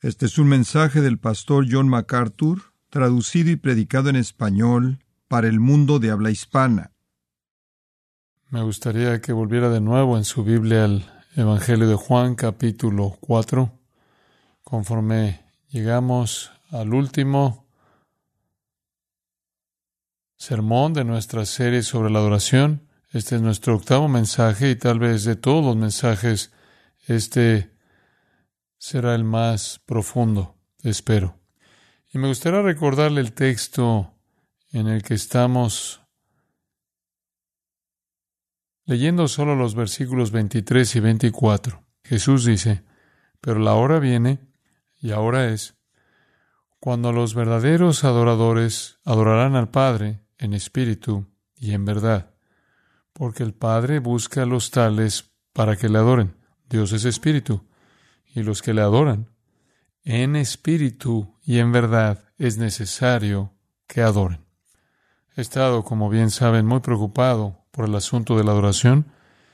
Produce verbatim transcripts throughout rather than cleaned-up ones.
Este es un mensaje del pastor John MacArthur, traducido y predicado en español para el mundo de habla hispana. Me gustaría que volviera de nuevo en su Biblia al Evangelio de Juan, capítulo cuatro. Conforme llegamos al último sermón de nuestra serie sobre la adoración, este es nuestro octavo mensaje y tal vez de todos los mensajes, este será el más profundo, espero. Y me gustaría recordarle el texto en el que estamos leyendo solo los versículos veintitrés y veinticuatro. Jesús dice, pero la hora viene, y ahora es, cuando los verdaderos adoradores adorarán al Padre en espíritu y en verdad, porque el Padre busca a los tales para que le adoren. Dios es espíritu, y los que le adoran en espíritu y en verdad es necesario que adoren. He estado, como bien saben, muy preocupado por el asunto de la adoración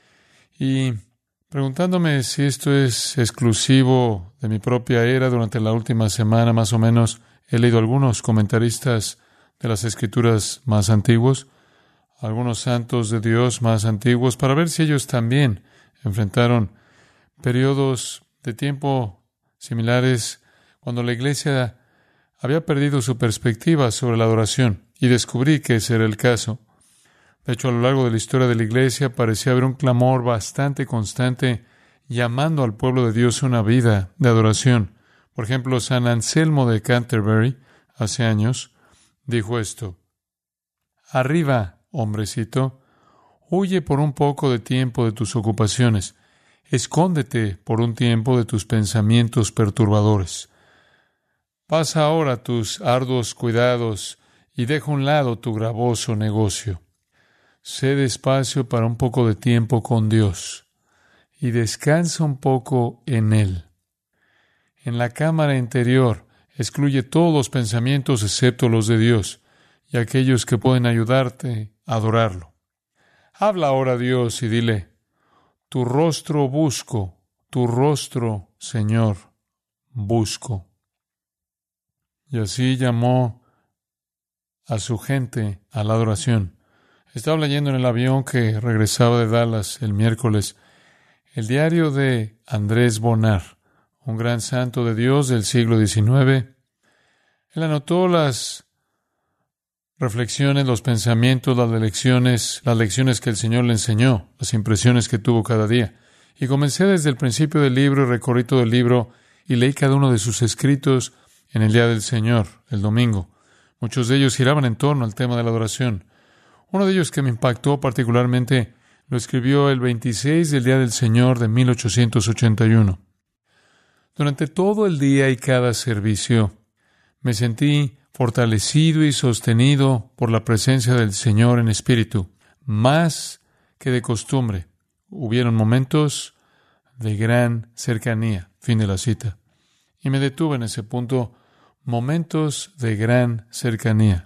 y preguntándome si esto es exclusivo de mi propia era. Durante la última semana, más o menos, he leído algunos comentaristas de las Escrituras más antiguos, algunos santos de Dios más antiguos, para ver si ellos también enfrentaron periodos de tiempo similares cuando la Iglesia había perdido su perspectiva sobre la adoración, y descubrí que ese era el caso. De hecho, a lo largo de la historia de la Iglesia parecía haber un clamor bastante constante llamando al pueblo de Dios a una vida de adoración. Por ejemplo, San Anselmo de Canterbury, hace años, dijo esto: «Arriba, hombrecito, huye por un poco de tiempo de tus ocupaciones. Escóndete por un tiempo de tus pensamientos perturbadores. Pasa ahora tus arduos cuidados y deja a un lado tu gravoso negocio. Sé despacio para un poco de tiempo con Dios y descansa un poco en Él. En la cámara interior excluye todos los pensamientos excepto los de Dios y aquellos que pueden ayudarte a adorarlo. Habla ahora a Dios y dile: tu rostro busco, tu rostro, Señor, busco». Y así llamó a su gente a la adoración. Estaba leyendo en el avión que regresaba de Dallas el miércoles el diario de Andrés Bonar, un gran santo de Dios del siglo diecinueve. Él anotó las reflexiones, los pensamientos, las lecciones, las lecciones que el Señor le enseñó, las impresiones que tuvo cada día. Y comencé desde el principio del libro y recorrí todo el libro y leí cada uno de sus escritos en el día del Señor, el domingo. Muchos de ellos giraban en torno al tema de la adoración. Uno de ellos que me impactó particularmente lo escribió el veintiséis del día del Señor de mil ochocientos ochenta y uno. Durante todo el día y cada servicio me sentí fortalecido y sostenido por la presencia del Señor en espíritu, más que de costumbre. Hubieron momentos de gran cercanía. Fin de la cita. Y me detuve en ese punto. Momentos de gran cercanía.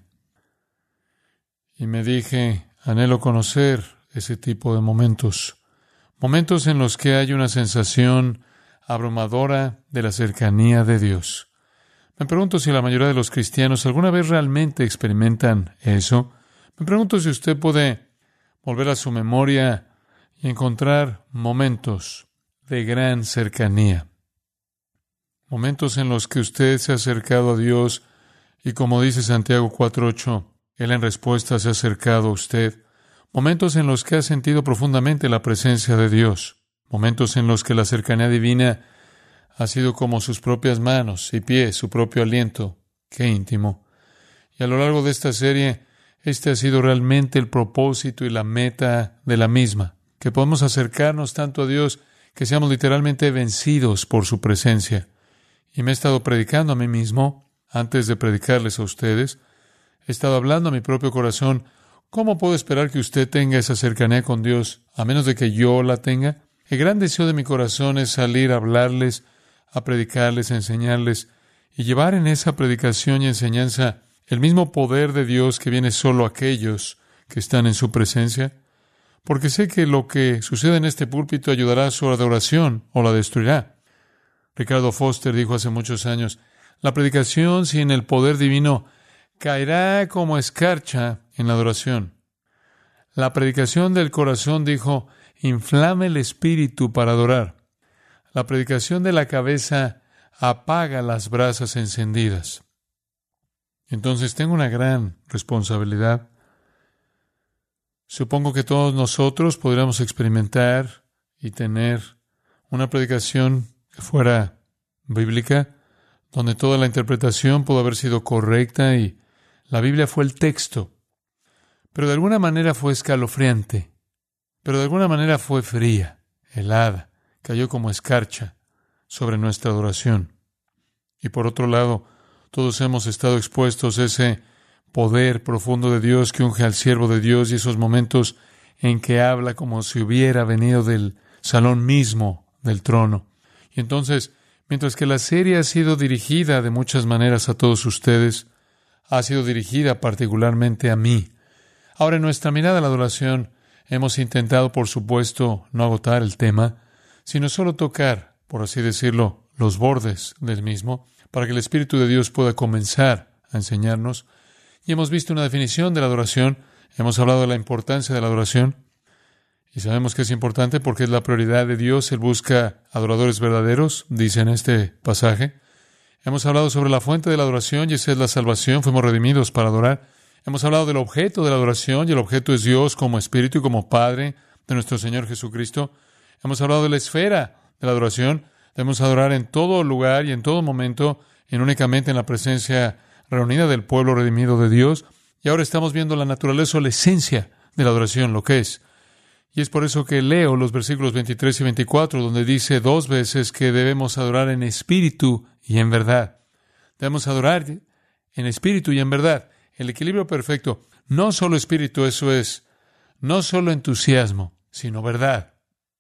Y me dije, anhelo conocer ese tipo de momentos. Momentos en los que hay una sensación abrumadora de la cercanía de Dios. Me pregunto si la mayoría de los cristianos alguna vez realmente experimentan eso. Me pregunto si usted puede volver a su memoria y encontrar momentos de gran cercanía. Momentos en los que usted se ha acercado a Dios y, como dice Santiago cuatro ocho, Él en respuesta se ha acercado a usted. Momentos en los que ha sentido profundamente la presencia de Dios. Momentos en los que la cercanía divina ha sido como sus propias manos y pies, su propio aliento. ¡Qué íntimo! Y a lo largo de esta serie, este ha sido realmente el propósito y la meta de la misma. Que podamos acercarnos tanto a Dios que seamos literalmente vencidos por su presencia. Y me he estado predicando a mí mismo, antes de predicarles a ustedes. He estado hablando a mi propio corazón. ¿Cómo puedo esperar que usted tenga esa cercanía con Dios, a menos de que yo la tenga? El gran deseo de mi corazón es salir a hablarles, a predicarles, a enseñarles, y llevar en esa predicación y enseñanza el mismo poder de Dios que viene solo a aquellos que están en su presencia. Porque sé que lo que sucede en este púlpito ayudará a su adoración o la destruirá. Ricardo Foster dijo hace muchos años, la predicación sin el poder divino caerá como escarcha en la adoración. La predicación del corazón, dijo, inflama el espíritu para adorar. La predicación de la cabeza apaga las brasas encendidas. Entonces tengo una gran responsabilidad. Supongo que todos nosotros podríamos experimentar y tener una predicación que fuera bíblica, donde toda la interpretación pudo haber sido correcta y la Biblia fue el texto. Pero de alguna manera fue escalofriante, pero de alguna manera fue fría, helada, cayó como escarcha sobre nuestra adoración. Y por otro lado, todos hemos estado expuestos a ese poder profundo de Dios que unge al siervo de Dios y esos momentos en que habla como si hubiera venido del salón mismo del trono. Y entonces, mientras que la serie ha sido dirigida de muchas maneras a todos ustedes, ha sido dirigida particularmente a mí. Ahora, en nuestra mirada a la adoración, hemos intentado, por supuesto, no agotar el tema, sino solo tocar, por así decirlo, los bordes del mismo, para que el Espíritu de Dios pueda comenzar a enseñarnos. Y hemos visto una definición de la adoración, hemos hablado de la importancia de la adoración, y sabemos que es importante porque es la prioridad de Dios. Él busca adoradores verdaderos, dice en este pasaje. Hemos hablado sobre la fuente de la adoración, y esa es la salvación, fuimos redimidos para adorar. Hemos hablado del objeto de la adoración, y el objeto es Dios como Espíritu y como Padre de nuestro Señor Jesucristo. Hemos hablado de la esfera de la adoración. Debemos adorar en todo lugar y en todo momento, y únicamente en la presencia reunida del pueblo redimido de Dios. Y ahora estamos viendo la naturaleza o la esencia de la adoración, lo que es. Y es por eso que leo los versículos veintitrés y veinticuatro, donde dice dos veces que debemos adorar en espíritu y en verdad. Debemos adorar en espíritu y en verdad. El equilibrio perfecto. No solo espíritu, eso es, no solo entusiasmo, sino verdad.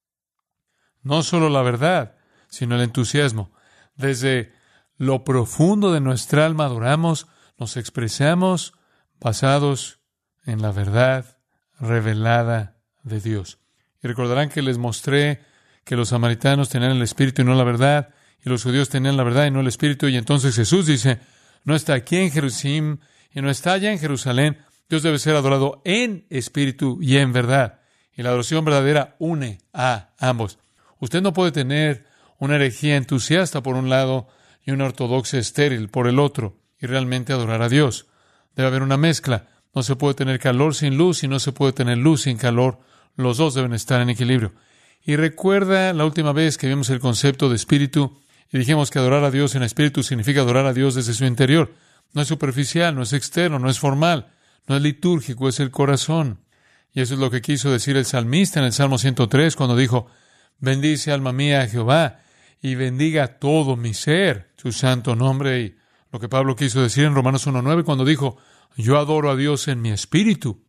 No solo la verdad, sino el entusiasmo. Desde lo profundo de nuestra alma adoramos, nos expresamos basados en la verdad revelada de Dios. Y recordarán que les mostré que los samaritanos tenían el espíritu y no la verdad, y los judíos tenían la verdad y no el espíritu, y entonces Jesús dice, no está aquí en Jerusalén y no está allá en Jerusalén. Dios debe ser adorado en espíritu y en verdad. Y la adoración verdadera une a ambos. Usted no puede tener una herejía entusiasta por un lado y una ortodoxia estéril por el otro, y realmente adorar a Dios. Debe haber una mezcla. No se puede tener calor sin luz y no se puede tener luz sin calor. Los dos deben estar en equilibrio. Y recuerda la última vez que vimos el concepto de espíritu y dijimos que adorar a Dios en espíritu significa adorar a Dios desde su interior. No es superficial, no es externo, no es formal, no es litúrgico, es el corazón. Y eso es lo que quiso decir el salmista en el Salmo ciento tres cuando dijo, bendice alma mía a Jehová y bendiga todo mi ser, su santo nombre. Y lo que Pablo quiso decir en Romanos uno nueve cuando dijo, yo adoro a Dios en mi espíritu.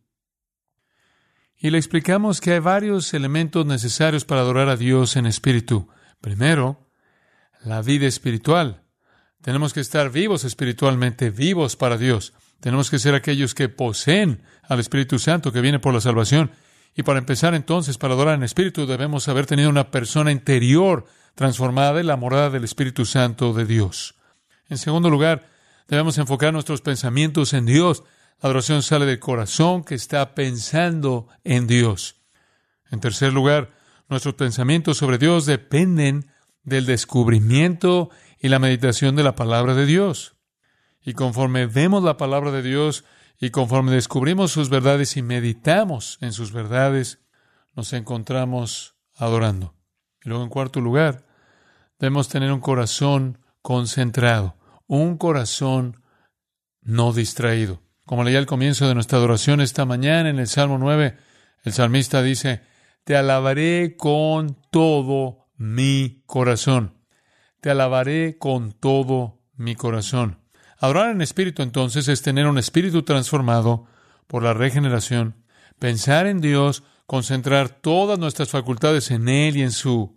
Y le explicamos que hay varios elementos necesarios para adorar a Dios en espíritu. Primero, la vida espiritual. Tenemos que estar vivos espiritualmente, vivos para Dios. Tenemos que ser aquellos que poseen al Espíritu Santo que viene por la salvación. Y para empezar entonces, para adorar en espíritu, debemos haber tenido una persona interior transformada en la morada del Espíritu Santo de Dios. En segundo lugar, debemos enfocar nuestros pensamientos en Dios. La adoración sale del corazón que está pensando en Dios. En tercer lugar, nuestros pensamientos sobre Dios dependen del descubrimiento y la meditación de la palabra de Dios. Y conforme vemos la palabra de Dios y conforme descubrimos sus verdades y meditamos en sus verdades, nos encontramos adorando. Y luego, en cuarto lugar, debemos tener un corazón concentrado, un corazón no distraído. Como leía al comienzo de nuestra adoración esta mañana en el Salmo nueve, el salmista dice, te alabaré con todo mi corazón. Te alabaré con todo mi corazón. Adorar en espíritu, entonces, es tener un espíritu transformado por la regeneración, pensar en Dios, concentrar todas nuestras facultades en Él y en su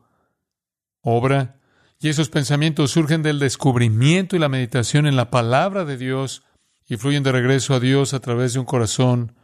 obra. Y esos pensamientos surgen del descubrimiento y la meditación en la palabra de Dios y fluyen de regreso a Dios a través de un corazón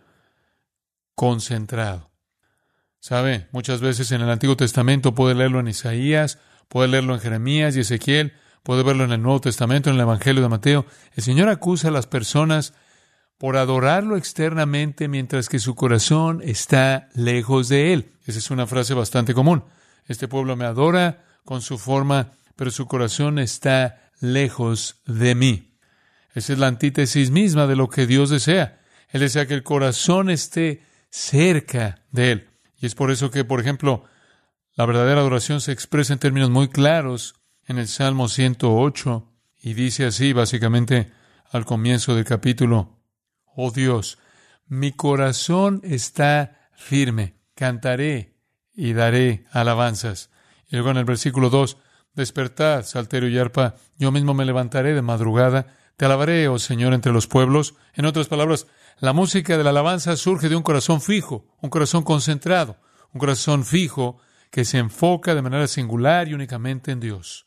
concentrado. ¿Sabe? Muchas veces en el Antiguo Testamento puede leerlo en Isaías, Puede leerlo en Jeremías y Ezequiel, puede verlo en el Nuevo Testamento, en el Evangelio de Mateo. El Señor acusa a las personas por adorarlo externamente mientras que su corazón está lejos de Él. Esa es una frase bastante común. Este pueblo me adora con su forma, pero su corazón está lejos de mí. Esa es la antítesis misma de lo que Dios desea. Él desea que el corazón esté cerca de Él. Y es por eso que, por ejemplo, la verdadera adoración se expresa en términos muy claros en el Salmo ciento ocho, y dice así, básicamente, al comienzo del capítulo: Oh Dios, mi corazón está firme, cantaré y daré alabanzas. Y luego en el versículo dos, despertad, salterio y arpa, yo mismo me levantaré de madrugada, te alabaré, oh Señor, entre los pueblos. En otras palabras, la música de la alabanza surge de un corazón fijo, un corazón concentrado, un corazón fijo que se enfoca de manera singular y únicamente en Dios.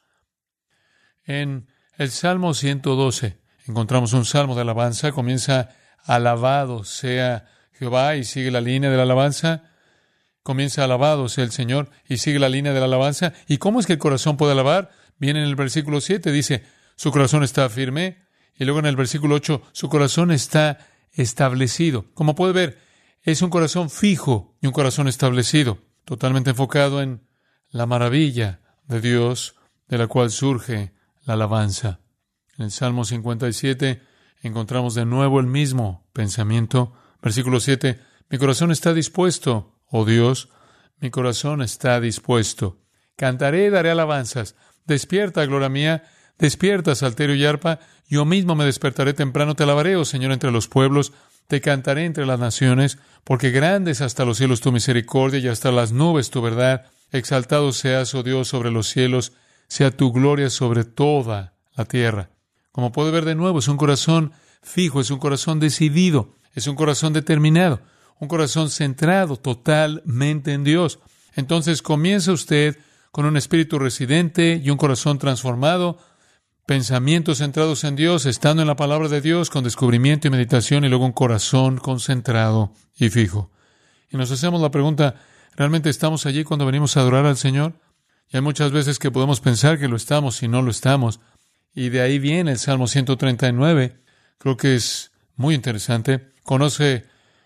En el Salmo ciento doce encontramos un salmo de alabanza, comienza: alabado sea Jehová, y sigue la línea de la alabanza. Comienza: alabado sea el Señor, y sigue la línea de la alabanza. ¿Y cómo es que el corazón puede alabar? Viene en el versículo siete, dice, su corazón está firme. Y luego en el versículo ocho, su corazón está establecido. Como puede ver, es un corazón fijo y un corazón establecido, totalmente enfocado en la maravilla de Dios, de la cual surge la alabanza. En el Salmo cincuenta y siete encontramos de nuevo el mismo pensamiento. Versículo siete, mi corazón está dispuesto, oh Dios, mi corazón está dispuesto. Cantaré, daré alabanzas. Despierta, gloria mía, despierta, salterio y arpa. Yo mismo me despertaré temprano, te alabaré, oh Señor, entre los pueblos. Te cantaré entre las naciones, porque grande es hasta los cielos tu misericordia y hasta las nubes tu verdad. Exaltado seas, oh Dios, sobre los cielos, sea tu gloria sobre toda la tierra. Como puede ver de nuevo, es un corazón fijo, es un corazón decidido, es un corazón determinado, un corazón centrado totalmente en Dios. Entonces comienza usted con un espíritu residente y un corazón transformado, pensamientos centrados en Dios, estando en la palabra de Dios, con descubrimiento y meditación, y luego un corazón concentrado y fijo. Y nos hacemos la pregunta, ¿realmente estamos allí cuando venimos a adorar al Señor? Y hay muchas veces que podemos pensar que lo estamos y no lo estamos. Y de ahí viene el Salmo ciento treinta y nueve. Creo que es muy interesante. Conoce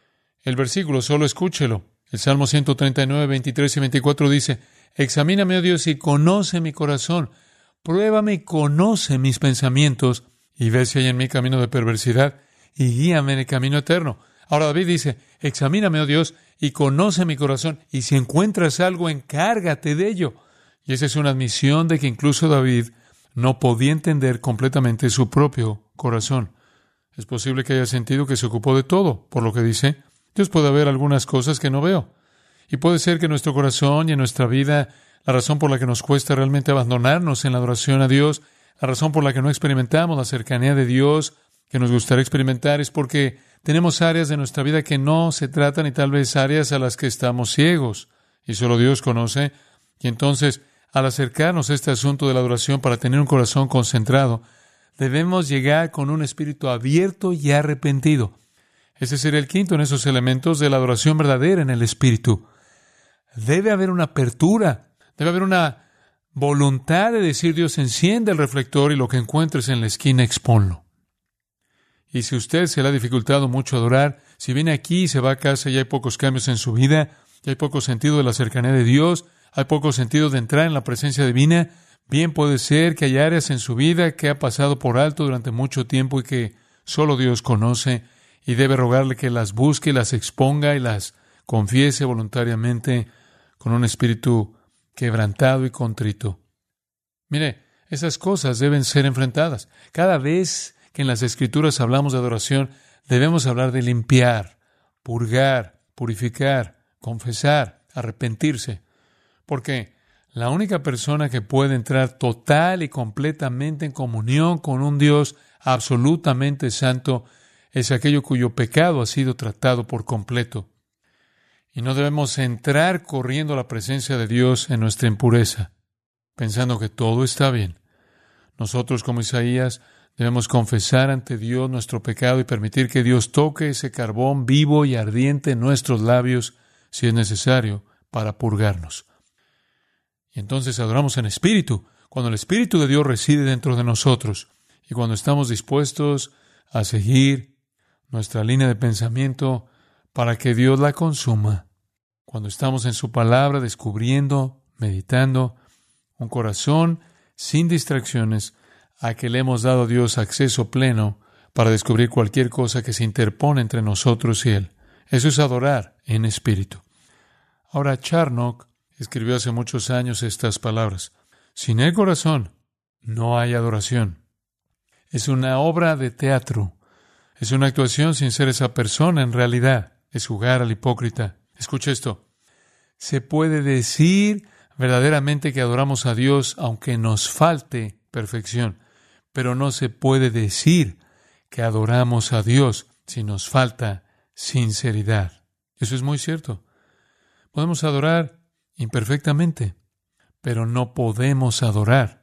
el versículo, solo escúchelo. El Salmo ciento treinta y nueve, veintitrés y veinticuatro dice, examíname, oh Dios, y conoce mi corazón. Pruébame y conoce mis pensamientos, y ve si hay en mí camino de perversidad, y guíame en el camino eterno. Ahora David dice, examíname, oh Dios, y conoce mi corazón, y si encuentras algo, encárgate de ello. Y esa es una admisión de que incluso David no podía entender completamente su propio corazón. Es posible que haya sentido que se ocupó de todo, por lo que dice, Dios puede haber algunas cosas que no veo. Y puede ser que nuestro corazón y en nuestra vida, la razón por la que nos cuesta realmente abandonarnos en la adoración a Dios, la razón por la que no experimentamos la cercanía de Dios que nos gustaría experimentar, es porque tenemos áreas de nuestra vida que no se tratan y tal vez áreas a las que estamos ciegos. Y solo Dios conoce. Y entonces, al acercarnos a este asunto de la adoración para tener un corazón concentrado, debemos llegar con un espíritu abierto y arrepentido. Ese sería el quinto en esos elementos de la adoración verdadera en el espíritu. Debe haber una apertura, debe haber una voluntad de decir, Dios, enciende el reflector y lo que encuentres en la esquina, expónlo. Y si usted se le ha dificultado mucho adorar, si viene aquí y se va a casa y hay pocos cambios en su vida, y hay poco sentido de la cercanía de Dios, hay poco sentido de entrar en la presencia divina, bien puede ser que haya áreas en su vida que ha pasado por alto durante mucho tiempo y que solo Dios conoce, y debe rogarle que las busque, las exponga y las confiese voluntariamente con un espíritu quebrantado y contrito. Mire, esas cosas deben ser enfrentadas. Cada vez que en las Escrituras hablamos de adoración, debemos hablar de limpiar, purgar, purificar, confesar, arrepentirse. Porque la única persona que puede entrar total y completamente en comunión con un Dios absolutamente santo es aquello cuyo pecado ha sido tratado por completo. Y no debemos entrar corriendo a la presencia de Dios en nuestra impureza, pensando que todo está bien. Nosotros, como Isaías, debemos confesar ante Dios nuestro pecado y permitir que Dios toque ese carbón vivo y ardiente en nuestros labios, si es necesario, para purgarnos. Y entonces adoramos en espíritu, cuando el Espíritu de Dios reside dentro de nosotros y cuando estamos dispuestos a seguir nuestra línea de pensamiento para que Dios la consuma. Cuando estamos en su palabra descubriendo, meditando, un corazón sin distracciones a que le hemos dado a Dios acceso pleno para descubrir cualquier cosa que se interpone entre nosotros y Él. Eso es adorar en espíritu. Ahora, Charnock escribió hace muchos años estas palabras: sin el corazón no hay adoración. Es una obra de teatro. Es una actuación sin ser esa persona en realidad. Es jugar al hipócrita. Escucha esto. Se puede decir verdaderamente que adoramos a Dios aunque nos falte perfección, pero no se puede decir que adoramos a Dios si nos falta sinceridad. Eso es muy cierto. Podemos adorar imperfectamente, pero no podemos adorar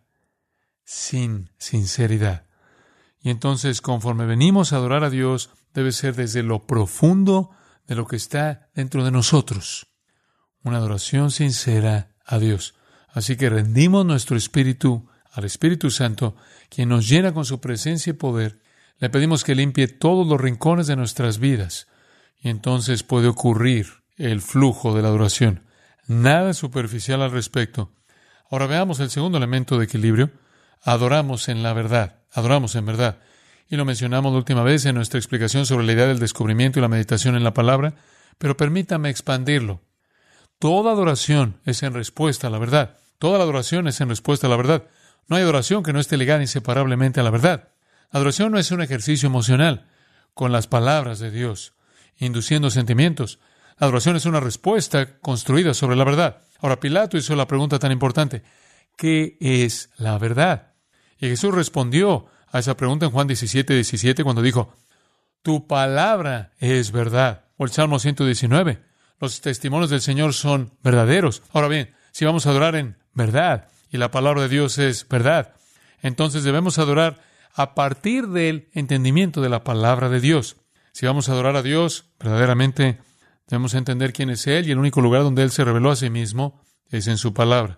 sin sinceridad. Y entonces, conforme venimos a adorar a Dios, debe ser desde lo profundo de lo que está dentro de nosotros. Una adoración sincera a Dios. Así que rendimos nuestro espíritu al Espíritu Santo, quien nos llena con su presencia y poder. Le pedimos que limpie todos los rincones de nuestras vidas. Y entonces puede ocurrir el flujo de la adoración. Nada superficial al respecto. Ahora veamos el segundo elemento de equilibrio. Adoramos en la verdad. Adoramos en verdad. Y lo mencionamos la última vez en nuestra explicación sobre la idea del descubrimiento y la meditación en la palabra, pero permítame expandirlo. Toda adoración es en respuesta a la verdad. Toda la adoración es en respuesta a la verdad. No hay adoración que no esté ligada inseparablemente a la verdad. La adoración no es un ejercicio emocional con las palabras de Dios, induciendo sentimientos. La adoración es una respuesta construida sobre la verdad. Ahora, Pilato hizo la pregunta tan importante: ¿qué es la verdad? Y Jesús respondió a esa pregunta en Juan diecisiete, diecisiete, cuando dijo: tu palabra es verdad. O el Salmo ciento diecinueve. Los testimonios del Señor son verdaderos. Ahora bien, si vamos a adorar en verdad, y la palabra de Dios es verdad, entonces debemos adorar a partir del entendimiento de la palabra de Dios. Si vamos a adorar a Dios, verdaderamente debemos entender quién es Él, y el único lugar donde Él se reveló a sí mismo es en su palabra.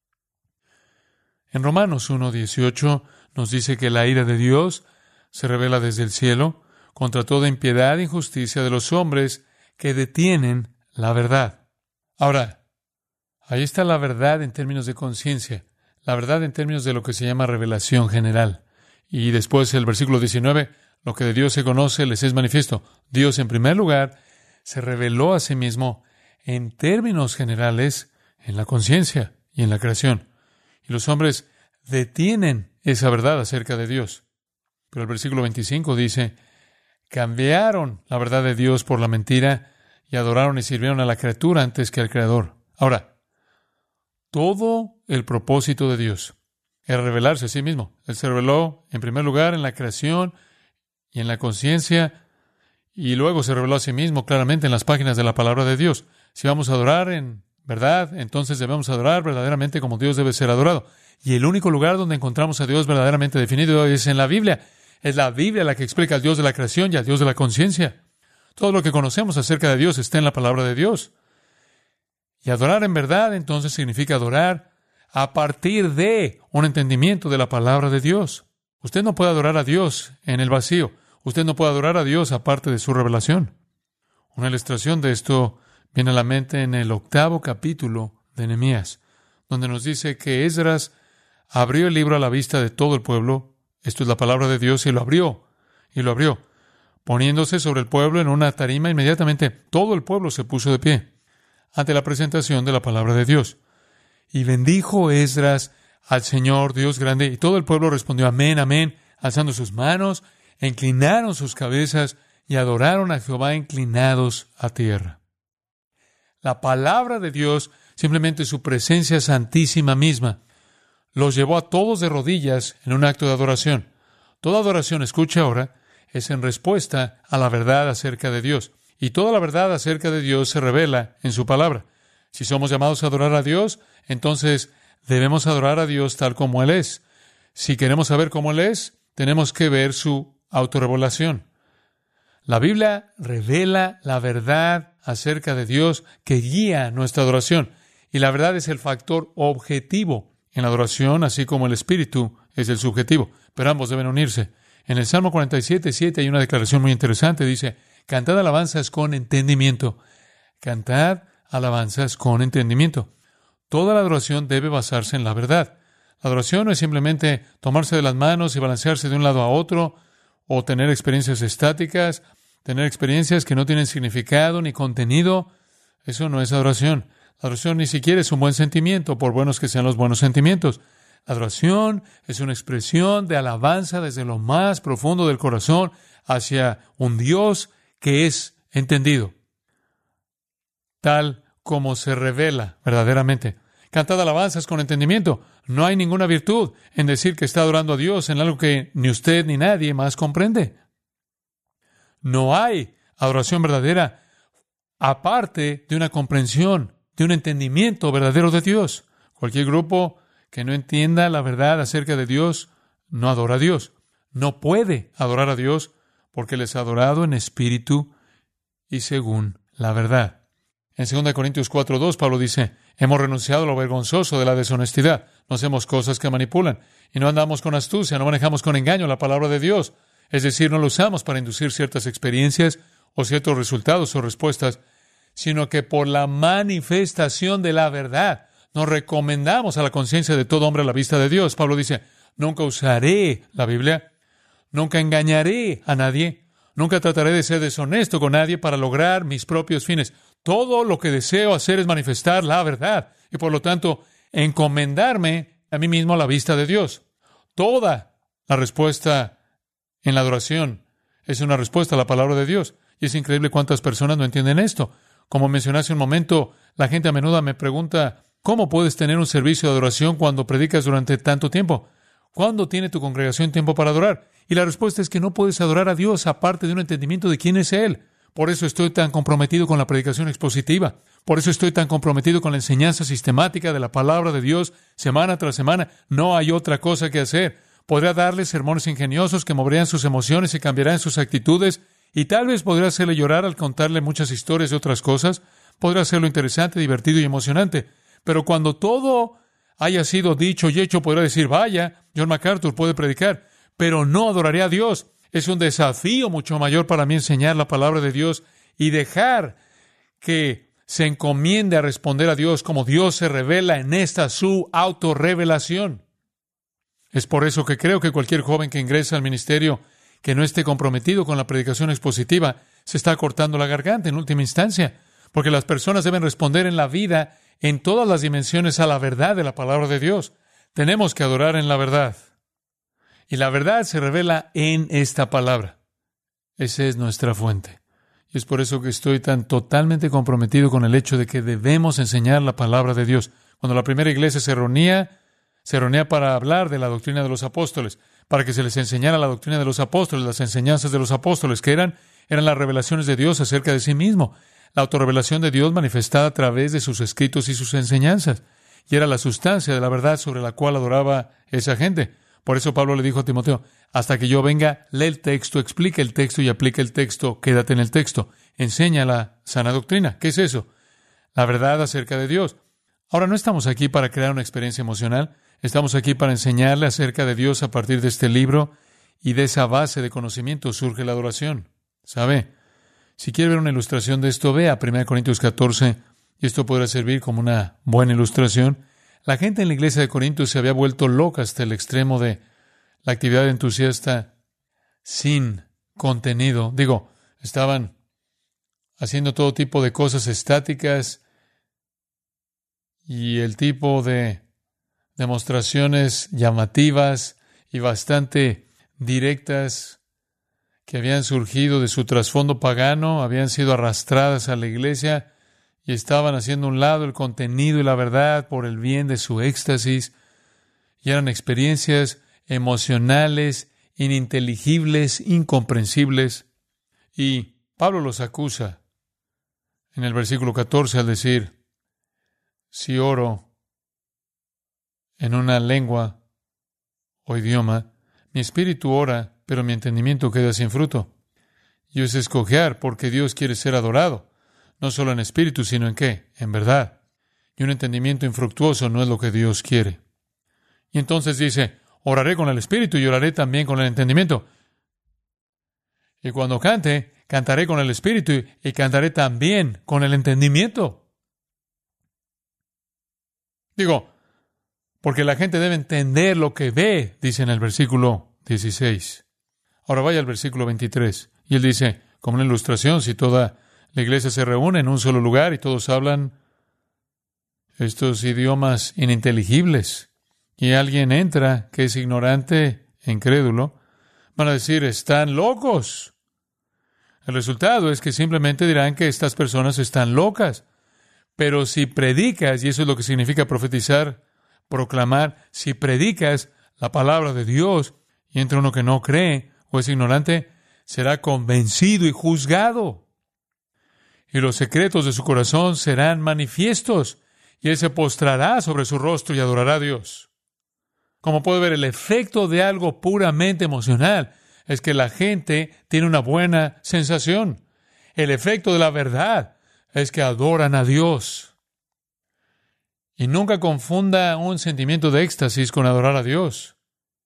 En Romanos uno dieciocho nos dice que la ira de Dios se revela desde el cielo contra toda impiedad e injusticia de los hombres que detienen la verdad. Ahora, ahí está la verdad en términos de conciencia, la verdad en términos de lo que se llama revelación general. Y después el versículo diecinueve, lo que de Dios se conoce les es manifiesto. Dios, en primer lugar, se reveló a sí mismo en términos generales en la conciencia y en la creación. Y los hombres detienen esa verdad acerca de Dios. Pero el versículo veinticinco dice: cambiaron la verdad de Dios por la mentira y adoraron y sirvieron a la criatura antes que al Creador. Ahora, todo el propósito de Dios era revelarse a sí mismo. Él se reveló en primer lugar en la creación y en la conciencia, y luego se reveló a sí mismo claramente en las páginas de la palabra de Dios. Si vamos a adorar en verdad, entonces debemos adorar verdaderamente como Dios debe ser adorado. Y el único lugar donde encontramos a Dios verdaderamente definido es en la Biblia. Es la Biblia la que explica al Dios de la creación y al Dios de la conciencia. Todo lo que conocemos acerca de Dios está en la palabra de Dios. Y adorar en verdad, entonces, significa adorar a partir de un entendimiento de la palabra de Dios. Usted no puede adorar a Dios en el vacío. Usted no puede adorar a Dios aparte de su revelación. Una ilustración de esto viene a la mente en el octavo capítulo de Nehemías, donde nos dice que Esdras abrió el libro a la vista de todo el pueblo. Esto es la palabra de Dios, y lo abrió, y lo abrió. Poniéndose sobre el pueblo en una tarima, inmediatamente todo el pueblo se puso de pie ante la presentación de la palabra de Dios. Y bendijo Esdras al Señor Dios grande, y todo el pueblo respondió amén, amén, alzando sus manos, e inclinaron sus cabezas y adoraron a Jehová inclinados a tierra. La palabra de Dios, simplemente su presencia santísima misma, los llevó a todos de rodillas en un acto de adoración. Toda adoración, escuche ahora, es en respuesta a la verdad acerca de Dios. Y toda la verdad acerca de Dios se revela en su palabra. Si somos llamados a adorar a Dios, entonces debemos adorar a Dios tal como Él es. Si queremos saber cómo Él es, tenemos que ver su autorrevelación. La Biblia revela la verdad acerca de Dios que guía nuestra adoración. Y la verdad es el factor objetivo en la adoración, así como el espíritu es el subjetivo. Pero ambos deben unirse. En el Salmo cuarenta y siete, siete hay una declaración muy interesante. Dice, cantad alabanzas con entendimiento. Cantad alabanzas con entendimiento. Toda la adoración debe basarse en la verdad. La adoración no es simplemente tomarse de las manos y balancearse de un lado a otro, o tener experiencias estáticas, tener experiencias que no tienen significado ni contenido. Eso no es adoración. La adoración ni siquiera es un buen sentimiento, por buenos que sean los buenos sentimientos. La adoración es una expresión de alabanza desde lo más profundo del corazón hacia un Dios que es entendido, tal como se revela verdaderamente. Cantad alabanzas con entendimiento. No hay ninguna virtud en decir que está adorando a Dios en algo que ni usted ni nadie más comprende. No hay adoración verdadera aparte de una comprensión, de un entendimiento verdadero de Dios. Cualquier grupo que no entienda la verdad acerca de Dios no adora a Dios. No puede adorar a Dios porque Él es adorado en espíritu y según la verdad. En segunda Corintios cuatro dos, Pablo dice, hemos renunciado a lo vergonzoso de la deshonestidad. No hacemos cosas que manipulan. Y no andamos con astucia, no manejamos con engaño la palabra de Dios. Es decir, no lo usamos para inducir ciertas experiencias o ciertos resultados o respuestas, sino que por la manifestación de la verdad nos recomendamos a la conciencia de todo hombre a la vista de Dios. Pablo dice, nunca usaré la Biblia, nunca engañaré a nadie, nunca trataré de ser deshonesto con nadie para lograr mis propios fines. Todo lo que deseo hacer es manifestar la verdad y, por lo tanto, encomendarme a mí mismo a la vista de Dios. Toda la respuesta en la adoración es una respuesta a la palabra de Dios. Y es increíble cuántas personas no entienden esto. Como mencioné hace un momento, la gente a menudo me pregunta, ¿cómo puedes tener un servicio de adoración cuando predicas durante tanto tiempo? ¿Cuándo tiene tu congregación tiempo para adorar? Y la respuesta es que no puedes adorar a Dios aparte de un entendimiento de quién es Él. Por eso estoy tan comprometido con la predicación expositiva. Por eso estoy tan comprometido con la enseñanza sistemática de la palabra de Dios semana tras semana. No hay otra cosa que hacer. Podría darle sermones ingeniosos que moverían sus emociones y cambiarían sus actitudes. Y tal vez podría hacerle llorar al contarle muchas historias de otras cosas. Podría hacerlo interesante, divertido y emocionante. Pero cuando todo haya sido dicho y hecho, podrá decir, vaya, John MacArthur puede predicar, pero no adoraré a Dios. Es un desafío mucho mayor para mí enseñar la palabra de Dios y dejar que se encomiende a responder a Dios como Dios se revela en esta su autorrevelación. Es por eso que creo que cualquier joven que ingresa al ministerio que no esté comprometido con la predicación expositiva se está cortando la garganta en última instancia, porque las personas deben responder en la vida en todas las dimensiones a la verdad de la palabra de Dios. Tenemos que adorar en la verdad. Y la verdad se revela en esta palabra. Esa es nuestra fuente. Y es por eso que estoy tan totalmente comprometido con el hecho de que debemos enseñar la palabra de Dios. Cuando la primera iglesia se reunía, se reunía para hablar de la doctrina de los apóstoles, para que se les enseñara la doctrina de los apóstoles, las enseñanzas de los apóstoles, que eran, eran las revelaciones de Dios acerca de sí mismo. La autorrevelación de Dios manifestada a través de sus escritos y sus enseñanzas. Y era la sustancia de la verdad sobre la cual adoraba esa gente. Por eso Pablo le dijo a Timoteo, hasta que yo venga, lee el texto, explica el texto y aplica el texto, quédate en el texto, enseña la sana doctrina. ¿Qué es eso? La verdad acerca de Dios. Ahora, no estamos aquí para crear una experiencia emocional, estamos aquí para enseñarle acerca de Dios a partir de este libro, y de esa base de conocimiento surge la adoración. ¿Sabe? Si quiere ver una ilustración de esto, vea primera Corintios catorce, y esto podrá servir como una buena ilustración. La gente en la iglesia de Corinto se había vuelto loca hasta el extremo de la actividad entusiasta sin contenido. Digo, estaban haciendo todo tipo de cosas estáticas y el tipo de demostraciones llamativas y bastante directas que habían surgido de su trasfondo pagano, habían sido arrastradas a la iglesia y estaban haciendo a un lado el contenido y la verdad por el bien de su éxtasis, y eran experiencias emocionales, ininteligibles, incomprensibles. Y Pablo los acusa en el versículo catorce al decir, si oro en una lengua o idioma, mi espíritu ora, pero mi entendimiento queda sin fruto. Y es escoger porque Dios quiere ser adorado. No solo en espíritu, sino en qué, en verdad. y un entendimiento infructuoso no es lo que Dios quiere. Y entonces dice, oraré con el Espíritu y oraré también con el entendimiento. Y cuando cante, cantaré con el Espíritu y cantaré también con el entendimiento. Digo, porque la gente debe entender lo que ve, dice en el versículo dieciséis. Ahora vaya al versículo veintitrés. Y él dice, como una ilustración, si toda la iglesia se reúne en un solo lugar y todos hablan estos idiomas ininteligibles, y alguien entra que es ignorante e incrédulo, van a decir, están locos. El resultado es que simplemente dirán que estas personas están locas. Pero si predicas, y eso es lo que significa profetizar, proclamar, si predicas la palabra de Dios y entra uno que no cree o es ignorante, será convencido y juzgado. Y los secretos de su corazón serán manifiestos, y él se postrará sobre su rostro y adorará a Dios. Como puede ver, el efecto de algo puramente emocional es que la gente tiene una buena sensación. El efecto de la verdad es que adoran a Dios. Y nunca confunda un sentimiento de éxtasis con adorar a Dios.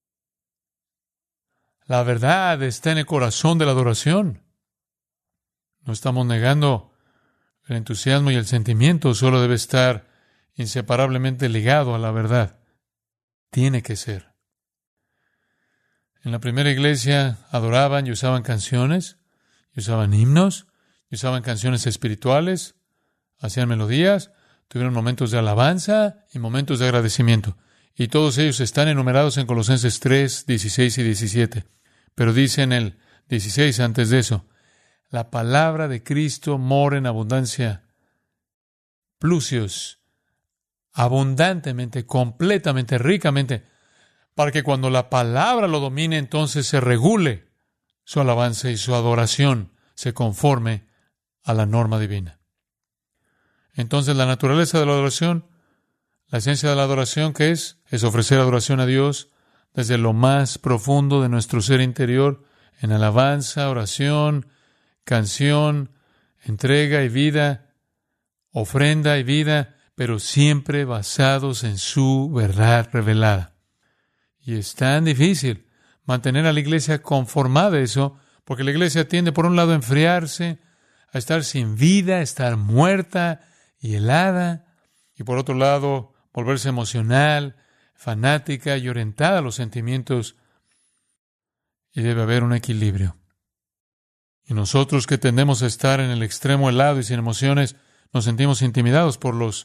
La verdad está en el corazón de la adoración. No estamos negando el entusiasmo y el sentimiento, solo debe estar inseparablemente ligado a la verdad. Tiene que ser. En la primera iglesia adoraban y usaban canciones, y usaban himnos, y usaban canciones espirituales, hacían melodías, tuvieron momentos de alabanza y momentos de agradecimiento. Y todos ellos están enumerados en Colosenses tres, dieciséis y diecisiete. Pero dice en el dieciséis antes de eso, la palabra de Cristo mora en abundancia, plusios, abundantemente, completamente, ricamente, para que cuando la palabra lo domine, entonces se regule su alabanza y su adoración se conforme a la norma divina. Entonces, la naturaleza de la adoración, la esencia de la adoración, ¿qué es? Es ofrecer adoración a Dios desde lo más profundo de nuestro ser interior, en alabanza, oración, canción, entrega y vida, ofrenda y vida, pero siempre basados en su verdad revelada. Y es tan difícil mantener a la iglesia conformada a eso, porque la iglesia tiende, por un lado, a enfriarse, a estar sin vida, a estar muerta y helada, y por otro lado, volverse emocional, fanática y orientada a los sentimientos, y debe haber un equilibrio. Y nosotros que tendemos a estar en el extremo helado y sin emociones, nos sentimos intimidados por los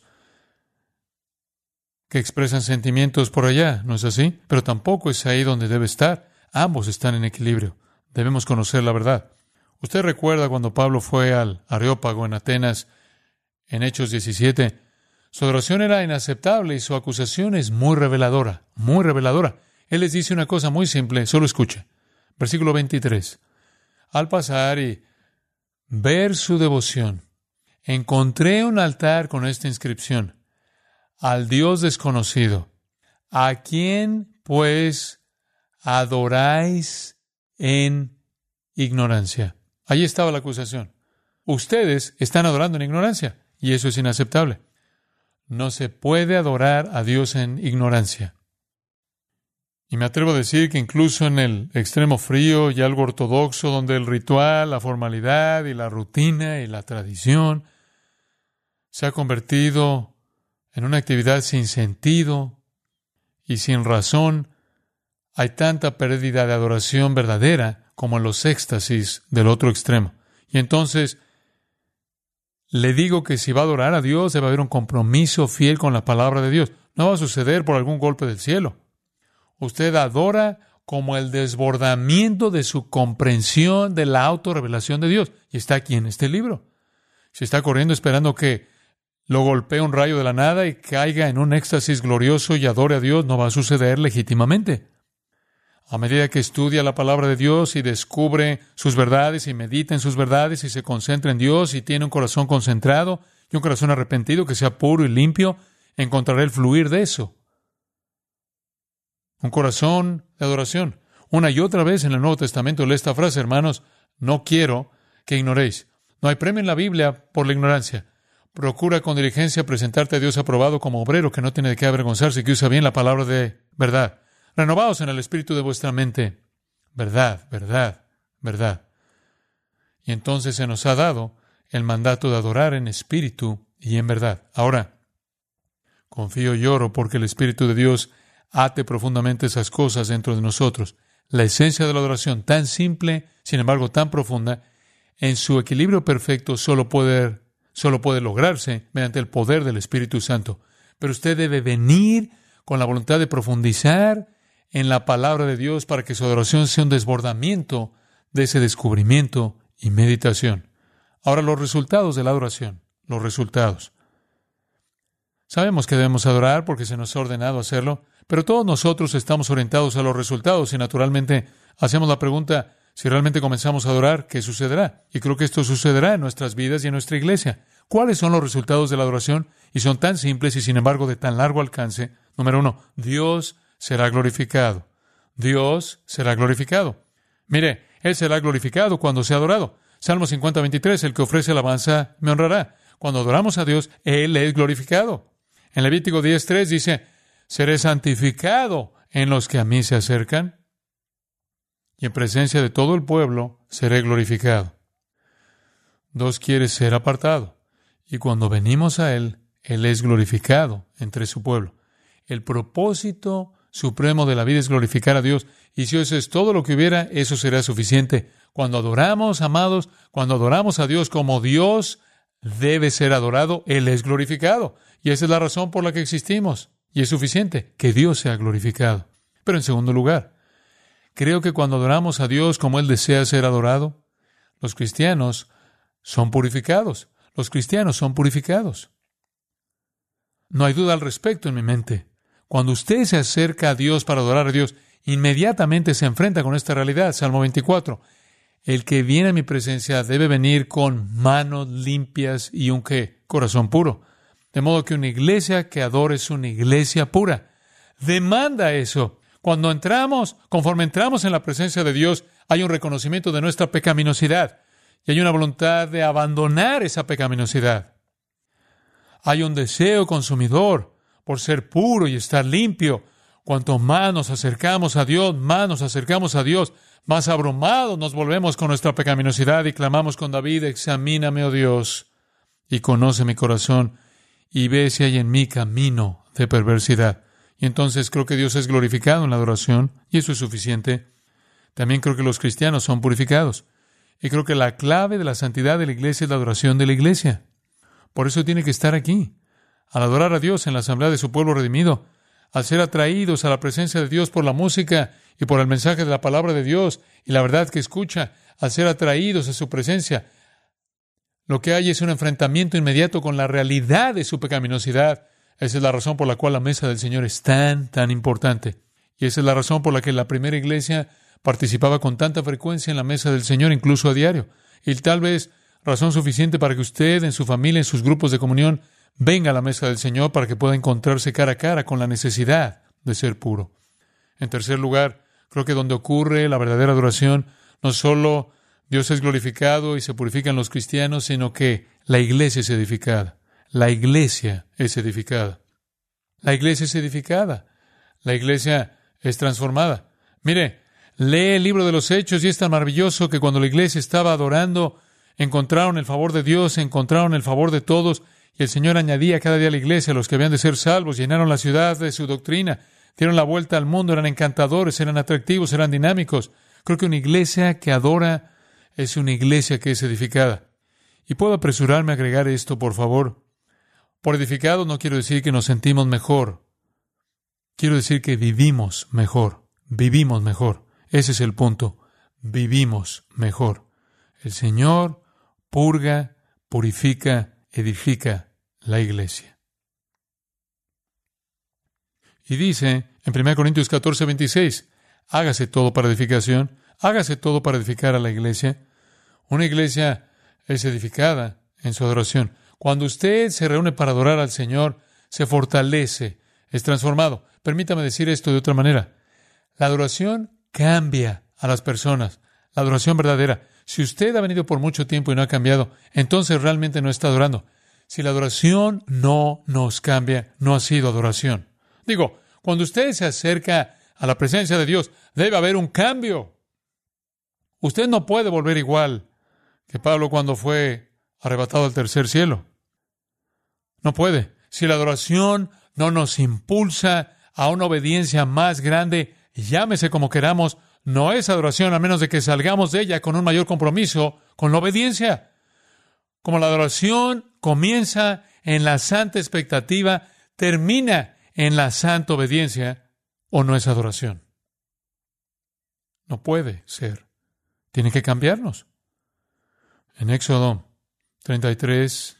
que expresan sentimientos por allá, ¿no es así? Pero tampoco es ahí donde debe estar. Ambos están en equilibrio. Debemos conocer la verdad. Usted recuerda cuando Pablo fue al Areópago en Atenas, en Hechos diecisiete, su adoración era inaceptable y su acusación es muy reveladora, muy reveladora. Él les dice una cosa muy simple, solo escuche. Versículo veintitrés. Al pasar y ver su devoción, encontré un altar con esta inscripción: al Dios desconocido, ¿a quién pues adoráis en ignorancia? Allí estaba la acusación. Ustedes están adorando en ignorancia, y eso es inaceptable. No se puede adorar a Dios en ignorancia. Y me atrevo a decir que incluso en el extremo frío y algo ortodoxo, donde el ritual, la formalidad y la rutina y la tradición se ha convertido en una actividad sin sentido y sin razón, hay tanta pérdida de adoración verdadera como en los éxtasis del otro extremo. Y entonces, le digo que si va a adorar a Dios, debe haber un compromiso fiel con la palabra de Dios. No va a suceder por algún golpe del cielo. Usted adora como el desbordamiento de su comprensión de la autorrevelación de Dios. Y está aquí en este libro. Si está corriendo esperando que lo golpee un rayo de la nada y caiga en un éxtasis glorioso y adore a Dios, no va a suceder legítimamente. A medida que estudia la palabra de Dios y descubre sus verdades y medita en sus verdades y se concentra en Dios y tiene un corazón concentrado y un corazón arrepentido que sea puro y limpio, encontrará el fluir de eso. Un corazón de adoración. Una y otra vez en el Nuevo Testamento lee esta frase, hermanos: no quiero que ignoréis. No hay premio en la Biblia por la ignorancia. Procura con diligencia presentarte a Dios aprobado como obrero que no tiene de qué avergonzarse y que usa bien la palabra de verdad. Renovaos en el espíritu de vuestra mente. Verdad, verdad, verdad. Y entonces se nos ha dado el mandato de adorar en espíritu y en verdad. Ahora, confío y oro porque el Espíritu de Dios ate profundamente esas cosas dentro de nosotros. La esencia de la adoración, tan simple, sin embargo tan profunda, en su equilibrio perfecto solo puede, solo puede lograrse mediante el poder del Espíritu Santo. Pero usted debe venir con la voluntad de profundizar en la palabra de Dios para que su adoración sea un desbordamiento de ese descubrimiento y meditación. Ahora, los resultados de la adoración. Los resultados. Sabemos que debemos adorar porque se nos ha ordenado hacerlo, pero todos nosotros estamos orientados a los resultados y naturalmente hacemos la pregunta, si realmente comenzamos a adorar, ¿qué sucederá? Y creo que esto sucederá en nuestras vidas y en nuestra iglesia. ¿Cuáles son los resultados de la adoración? Y son tan simples y sin embargo de tan largo alcance. Número uno, Dios será glorificado. Dios será glorificado. Mire, Él será glorificado cuando sea adorado. Salmo cincuenta, veintitrés, el que ofrece alabanza me honrará. Cuando adoramos a Dios, Él es glorificado. En Levítico diez, tres dice, seré santificado en los que a mí se acercan, y en presencia de todo el pueblo seré glorificado. Dos, quiere ser apartado, y cuando venimos a Él, Él es glorificado entre su pueblo. El propósito supremo de la vida es glorificar a Dios, y si eso es todo lo que hubiera, eso será suficiente. Cuando adoramos, amados, cuando adoramos a Dios como Dios debe ser adorado, Él es glorificado. Y esa es la razón por la que existimos. Y es suficiente que Dios sea glorificado. Pero en segundo lugar, creo que cuando adoramos a Dios como Él desea ser adorado, los cristianos son purificados. Los cristianos son purificados. No hay duda al respecto en mi mente. Cuando usted se acerca a Dios para adorar a Dios, inmediatamente se enfrenta con esta realidad. Salmo veinticuatro. El que viene a mi presencia debe venir con manos limpias y un ¿qué? Corazón puro. De modo que una iglesia que adore es una iglesia pura. Demanda eso. Cuando entramos, conforme entramos en la presencia de Dios, hay un reconocimiento de nuestra pecaminosidad y hay una voluntad de abandonar esa pecaminosidad. Hay un deseo consumidor por ser puro y estar limpio. Cuanto más nos acercamos a Dios, más nos acercamos a Dios, más abrumados nos volvemos con nuestra pecaminosidad y clamamos con David, examíname, oh Dios, y conoce mi corazón, y ve si hay en mí camino de perversidad. Y entonces creo que Dios es glorificado en la adoración, y eso es suficiente. También creo que los cristianos son purificados. Y creo que la clave de la santidad de la iglesia es la adoración de la iglesia. Por eso tiene que estar aquí. Al adorar a Dios en la asamblea de su pueblo redimido, al ser atraídos a la presencia de Dios por la música y por el mensaje de la palabra de Dios y la verdad que escucha, al ser atraídos a su presencia, lo que hay es un enfrentamiento inmediato con la realidad de su pecaminosidad. Esa es la razón por la cual la mesa del Señor es tan, tan importante. Y esa es la razón por la que la primera iglesia participaba con tanta frecuencia en la mesa del Señor, incluso a diario. Y tal vez razón suficiente para que usted, en su familia, en sus grupos de comunión, venga a la mesa del Señor para que pueda encontrarse cara a cara con la necesidad de ser puro. En tercer lugar, creo que donde ocurre la verdadera adoración, no solo Dios es glorificado y se purifican los cristianos, sino que la iglesia es edificada. La iglesia es edificada. La iglesia es edificada. La iglesia es transformada. Mire, lee el libro de los Hechos y es tan maravilloso que cuando la iglesia estaba adorando, encontraron el favor de Dios, encontraron el favor de todos, y el Señor añadía cada día a la iglesia a los que habían de ser salvos, llenaron la ciudad de su doctrina, dieron la vuelta al mundo, eran encantadores, eran atractivos, eran dinámicos. Creo que una iglesia que adora es una iglesia que es edificada. Y puedo apresurarme a agregar esto, por favor. Por edificado no quiero decir que nos sentimos mejor. Quiero decir que vivimos mejor. Vivimos mejor. Ese es el punto. Vivimos mejor. El Señor purga, purifica, edifica la iglesia. Y dice en primera Corintios catorce, veintiséis, hágase todo para edificación, hágase todo para edificar a la iglesia. Una iglesia es edificada en su adoración. Cuando usted se reúne para adorar al Señor, se fortalece, es transformado. Permítame decir esto de otra manera. La adoración cambia a las personas. La adoración verdadera. Si usted ha venido por mucho tiempo y no ha cambiado, entonces realmente no está adorando. si la adoración no nos cambia, no ha sido adoración. Digo, cuando usted se acerca a la presencia de Dios, debe haber un cambio. Usted no puede volver igual que Pablo cuando fue arrebatado al tercer cielo. No puede. Si la adoración no nos impulsa a una obediencia más grande, llámese como queramos, no es adoración a menos de que salgamos de ella con un mayor compromiso con la obediencia. Como la adoración comienza en la santa expectativa, termina en la santa obediencia, o no es adoración. No puede ser. Tiene que cambiarnos. En Éxodo treinta y tres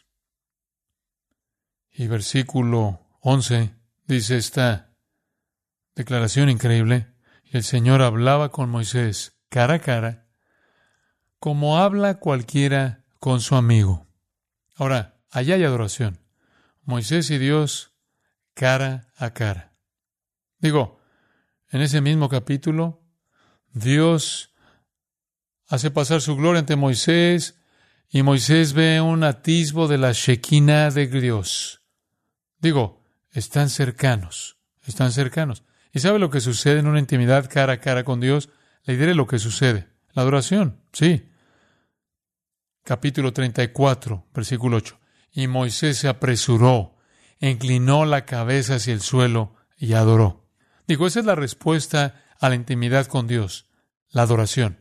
y versículo once dice esta declaración increíble. El Señor hablaba con Moisés cara a cara, como habla cualquiera con su amigo. Ahora, allá hay adoración. Moisés y Dios cara a cara. Digo, en ese mismo capítulo, Dios hace pasar su gloria ante Moisés y Moisés ve un atisbo de la Shekinah de Dios. Digo, están cercanos, están cercanos. ¿Y sabe lo que sucede en una intimidad cara a cara con Dios? Le diré lo que sucede. La adoración, sí. Capítulo treinta y cuatro, versículo ocho. Y Moisés se apresuró, inclinó la cabeza hacia el suelo y adoró. Digo, esa es la respuesta a la intimidad con Dios, la adoración.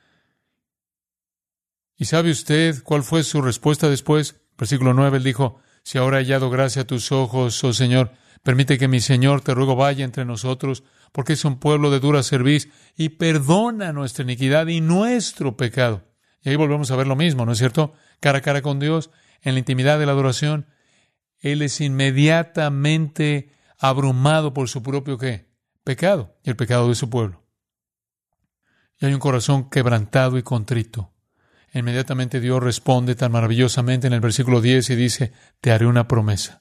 ¿Y sabe usted cuál fue su respuesta después? Versículo nueve, él dijo, si ahora he hallado gracia a tus ojos, oh Señor, permite que mi Señor, te ruego, vaya entre nosotros, porque es un pueblo de dura cerviz, y perdona nuestra iniquidad y nuestro pecado. Y ahí volvemos a ver lo mismo, ¿no es cierto? Cara a cara con Dios, en la intimidad de la adoración, Él es inmediatamente abrumado por su propio, ¿qué? Pecado, y el pecado de su pueblo. Y hay un corazón quebrantado y contrito. Inmediatamente Dios responde tan maravillosamente en el versículo diez y dice, te haré una promesa.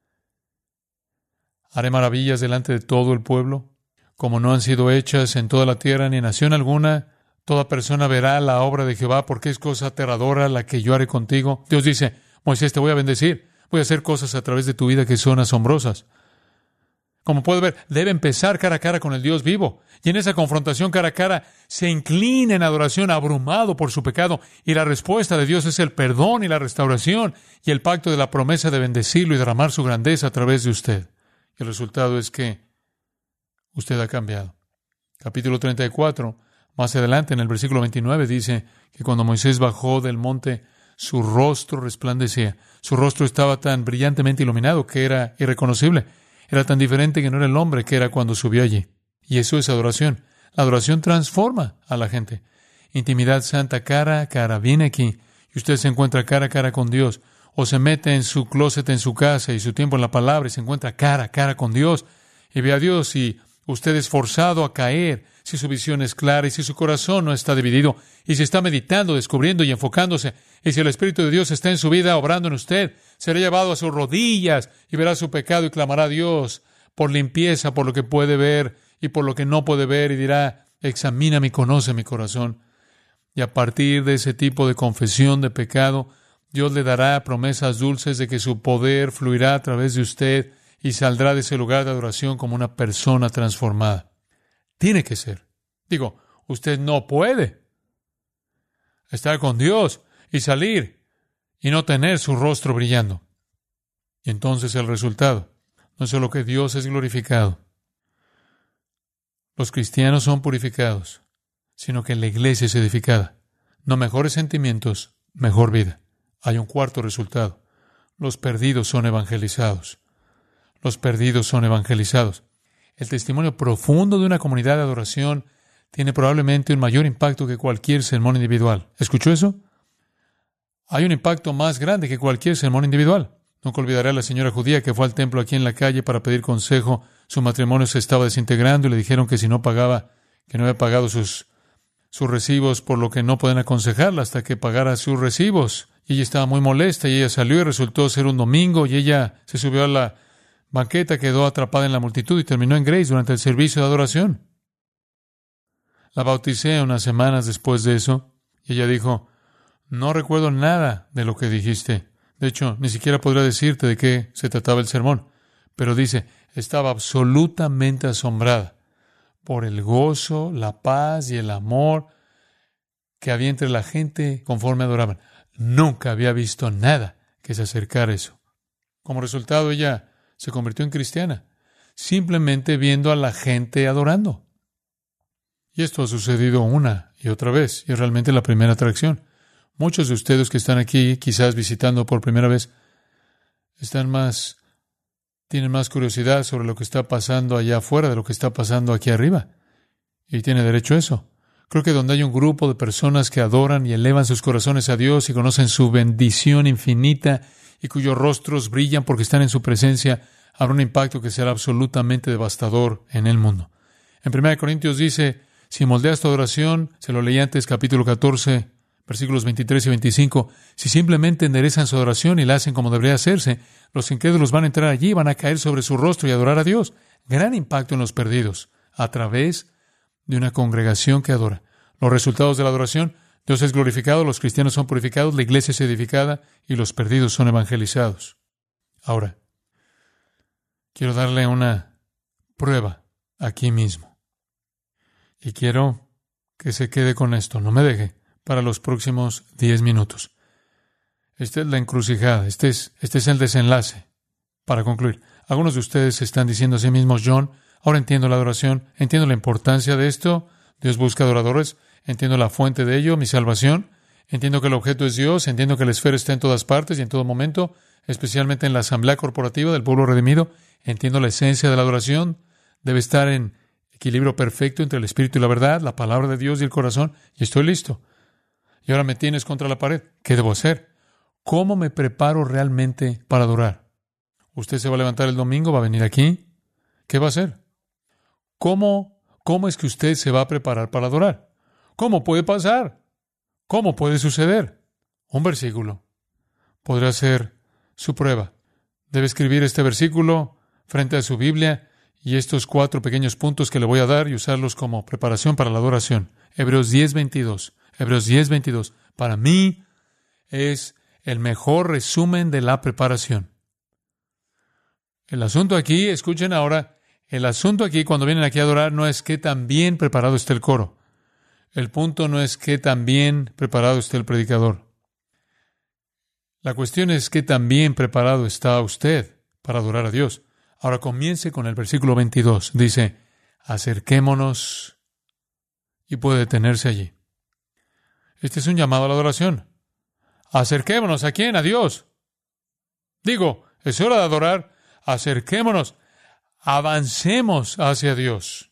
Haré maravillas delante de todo el pueblo, como no han sido hechas en toda la tierra ni en nación alguna. Toda persona verá la obra de Jehová, porque es cosa aterradora la que yo haré contigo. Dios dice, Moisés, te voy a bendecir. Voy a hacer cosas a través de tu vida que son asombrosas. Como puede ver, debe empezar cara a cara con el Dios vivo. Y en esa confrontación cara a cara se inclina en adoración, abrumado por su pecado. Y la respuesta de Dios es el perdón y la restauración y el pacto de la promesa de bendecirlo y derramar su grandeza a través de usted. Y el resultado es que usted ha cambiado. Capítulo treinta y cuatro, más adelante en el versículo veintinueve dice que cuando Moisés bajó del monte, su rostro resplandecía. Su rostro estaba tan brillantemente iluminado que era irreconocible. Era tan diferente que no era el hombre que era cuando subió allí. Y eso es adoración. La adoración transforma a la gente. Intimidad santa cara a cara. Viene aquí y usted se encuentra cara a cara con Dios. O se mete en su closet en su casa y su tiempo en la palabra y se encuentra cara a cara con Dios. Y ve a Dios y usted es forzado a caer si su visión es clara y si su corazón no está dividido. Y si está meditando, descubriendo y enfocándose. Y si el Espíritu de Dios está en su vida, obrando en usted, será llevado a sus rodillas y verá su pecado y clamará a Dios por limpieza, por lo que puede ver y por lo que no puede ver, y dirá, examíname y conoce mi corazón. Y a partir de ese tipo de confesión de pecado, Dios le dará promesas dulces de que su poder fluirá a través de usted y saldrá de ese lugar de adoración como una persona transformada. Tiene que ser. Digo, usted no puede estar con Dios y salir y no tener su rostro brillando. Y entonces el resultado no es solo que Dios es glorificado, los cristianos son purificados, sino que la iglesia es edificada. No mejores sentimientos, mejor vida. Hay un cuarto resultado. Los perdidos son evangelizados. Los perdidos son evangelizados. El testimonio profundo de una comunidad de adoración tiene probablemente un mayor impacto que cualquier sermón individual. ¿Escuchó eso? Hay un impacto más grande que cualquier sermón individual. Nunca olvidaré a la señora judía que fue al templo aquí en la calle para pedir consejo. Su matrimonio se estaba desintegrando y le dijeron que si no pagaba, que no había pagado sus, sus recibos, por lo que no pueden aconsejarla hasta que pagara sus recibos. Y ella estaba muy molesta y ella salió y resultó ser un domingo y ella se subió a la banqueta, quedó atrapada en la multitud y terminó en Grace durante el servicio de adoración. La bauticé unas semanas después de eso y ella dijo, no recuerdo nada de lo que dijiste. De hecho, ni siquiera podría decirte de qué se trataba el sermón. Pero dice, estaba absolutamente asombrada por el gozo, la paz y el amor que había entre la gente conforme adoraban. Nunca había visto nada que se acercara a eso. Como resultado, ella se convirtió en cristiana, simplemente viendo a la gente adorando. Y esto ha sucedido una y otra vez, y es realmente la primera atracción. Muchos de ustedes que están aquí, quizás visitando por primera vez, están más, tienen más curiosidad sobre lo que está pasando allá afuera de lo que está pasando aquí arriba. Y tiene derecho a eso. Creo que donde hay un grupo de personas que adoran y elevan sus corazones a Dios y conocen su bendición infinita y cuyos rostros brillan porque están en su presencia, habrá un impacto que será absolutamente devastador en el mundo. En primera de Corintios dice, si moldeas tu adoración, se lo leí antes, capítulo catorce, versículos veintitrés y veinticinco, si simplemente enderezan su adoración y la hacen como debería hacerse, los incrédulos van a entrar allí, van a caer sobre su rostro y adorar a Dios. Gran impacto en los perdidos, a través de una congregación que adora. Los resultados de la adoración, Dios es glorificado, los cristianos son purificados, la iglesia es edificada y los perdidos son evangelizados. Ahora, quiero darle una prueba aquí mismo. Y quiero que se quede con esto, no me deje, para los próximos diez minutos. Esta es la encrucijada, este es, este es el desenlace. Para concluir, algunos de ustedes están diciendo a sí mismos, John, ahora entiendo la adoración, entiendo la importancia de esto, Dios busca adoradores, entiendo la fuente de ello, mi salvación, entiendo que el objeto es Dios, entiendo que la esfera está en todas partes y en todo momento, especialmente en la asamblea corporativa del pueblo redimido, entiendo la esencia de la adoración, debe estar en equilibrio perfecto entre el espíritu y la verdad, la palabra de Dios y el corazón, y estoy listo. Y ahora me tienes contra la pared. ¿Qué debo hacer? ¿Cómo me preparo realmente para adorar? Usted se va a levantar el domingo, va a venir aquí. ¿Qué va a hacer? ¿Cómo, cómo es que usted se va a preparar para adorar? ¿Cómo puede pasar? ¿Cómo puede suceder? Un versículo podrá ser su prueba. Debe escribir este versículo frente a su Biblia y estos cuatro pequeños puntos que le voy a dar y usarlos como preparación para la adoración. Hebreos diez veintidós. Hebreos diez veintidós. Para mí es el mejor resumen de la preparación. El asunto aquí, escuchen ahora, el asunto aquí cuando vienen aquí a adorar no es qué tan bien preparado está el coro. El punto no es qué tan bien preparado está el predicador. La cuestión es qué tan bien preparado está usted para adorar a Dios. Ahora comience con el versículo veintidós. Dice, acerquémonos, y puede detenerse allí. Este es un llamado a la adoración. Acerquémonos, ¿a quién? A Dios. Digo, es hora de adorar. Acerquémonos, avancemos hacia Dios.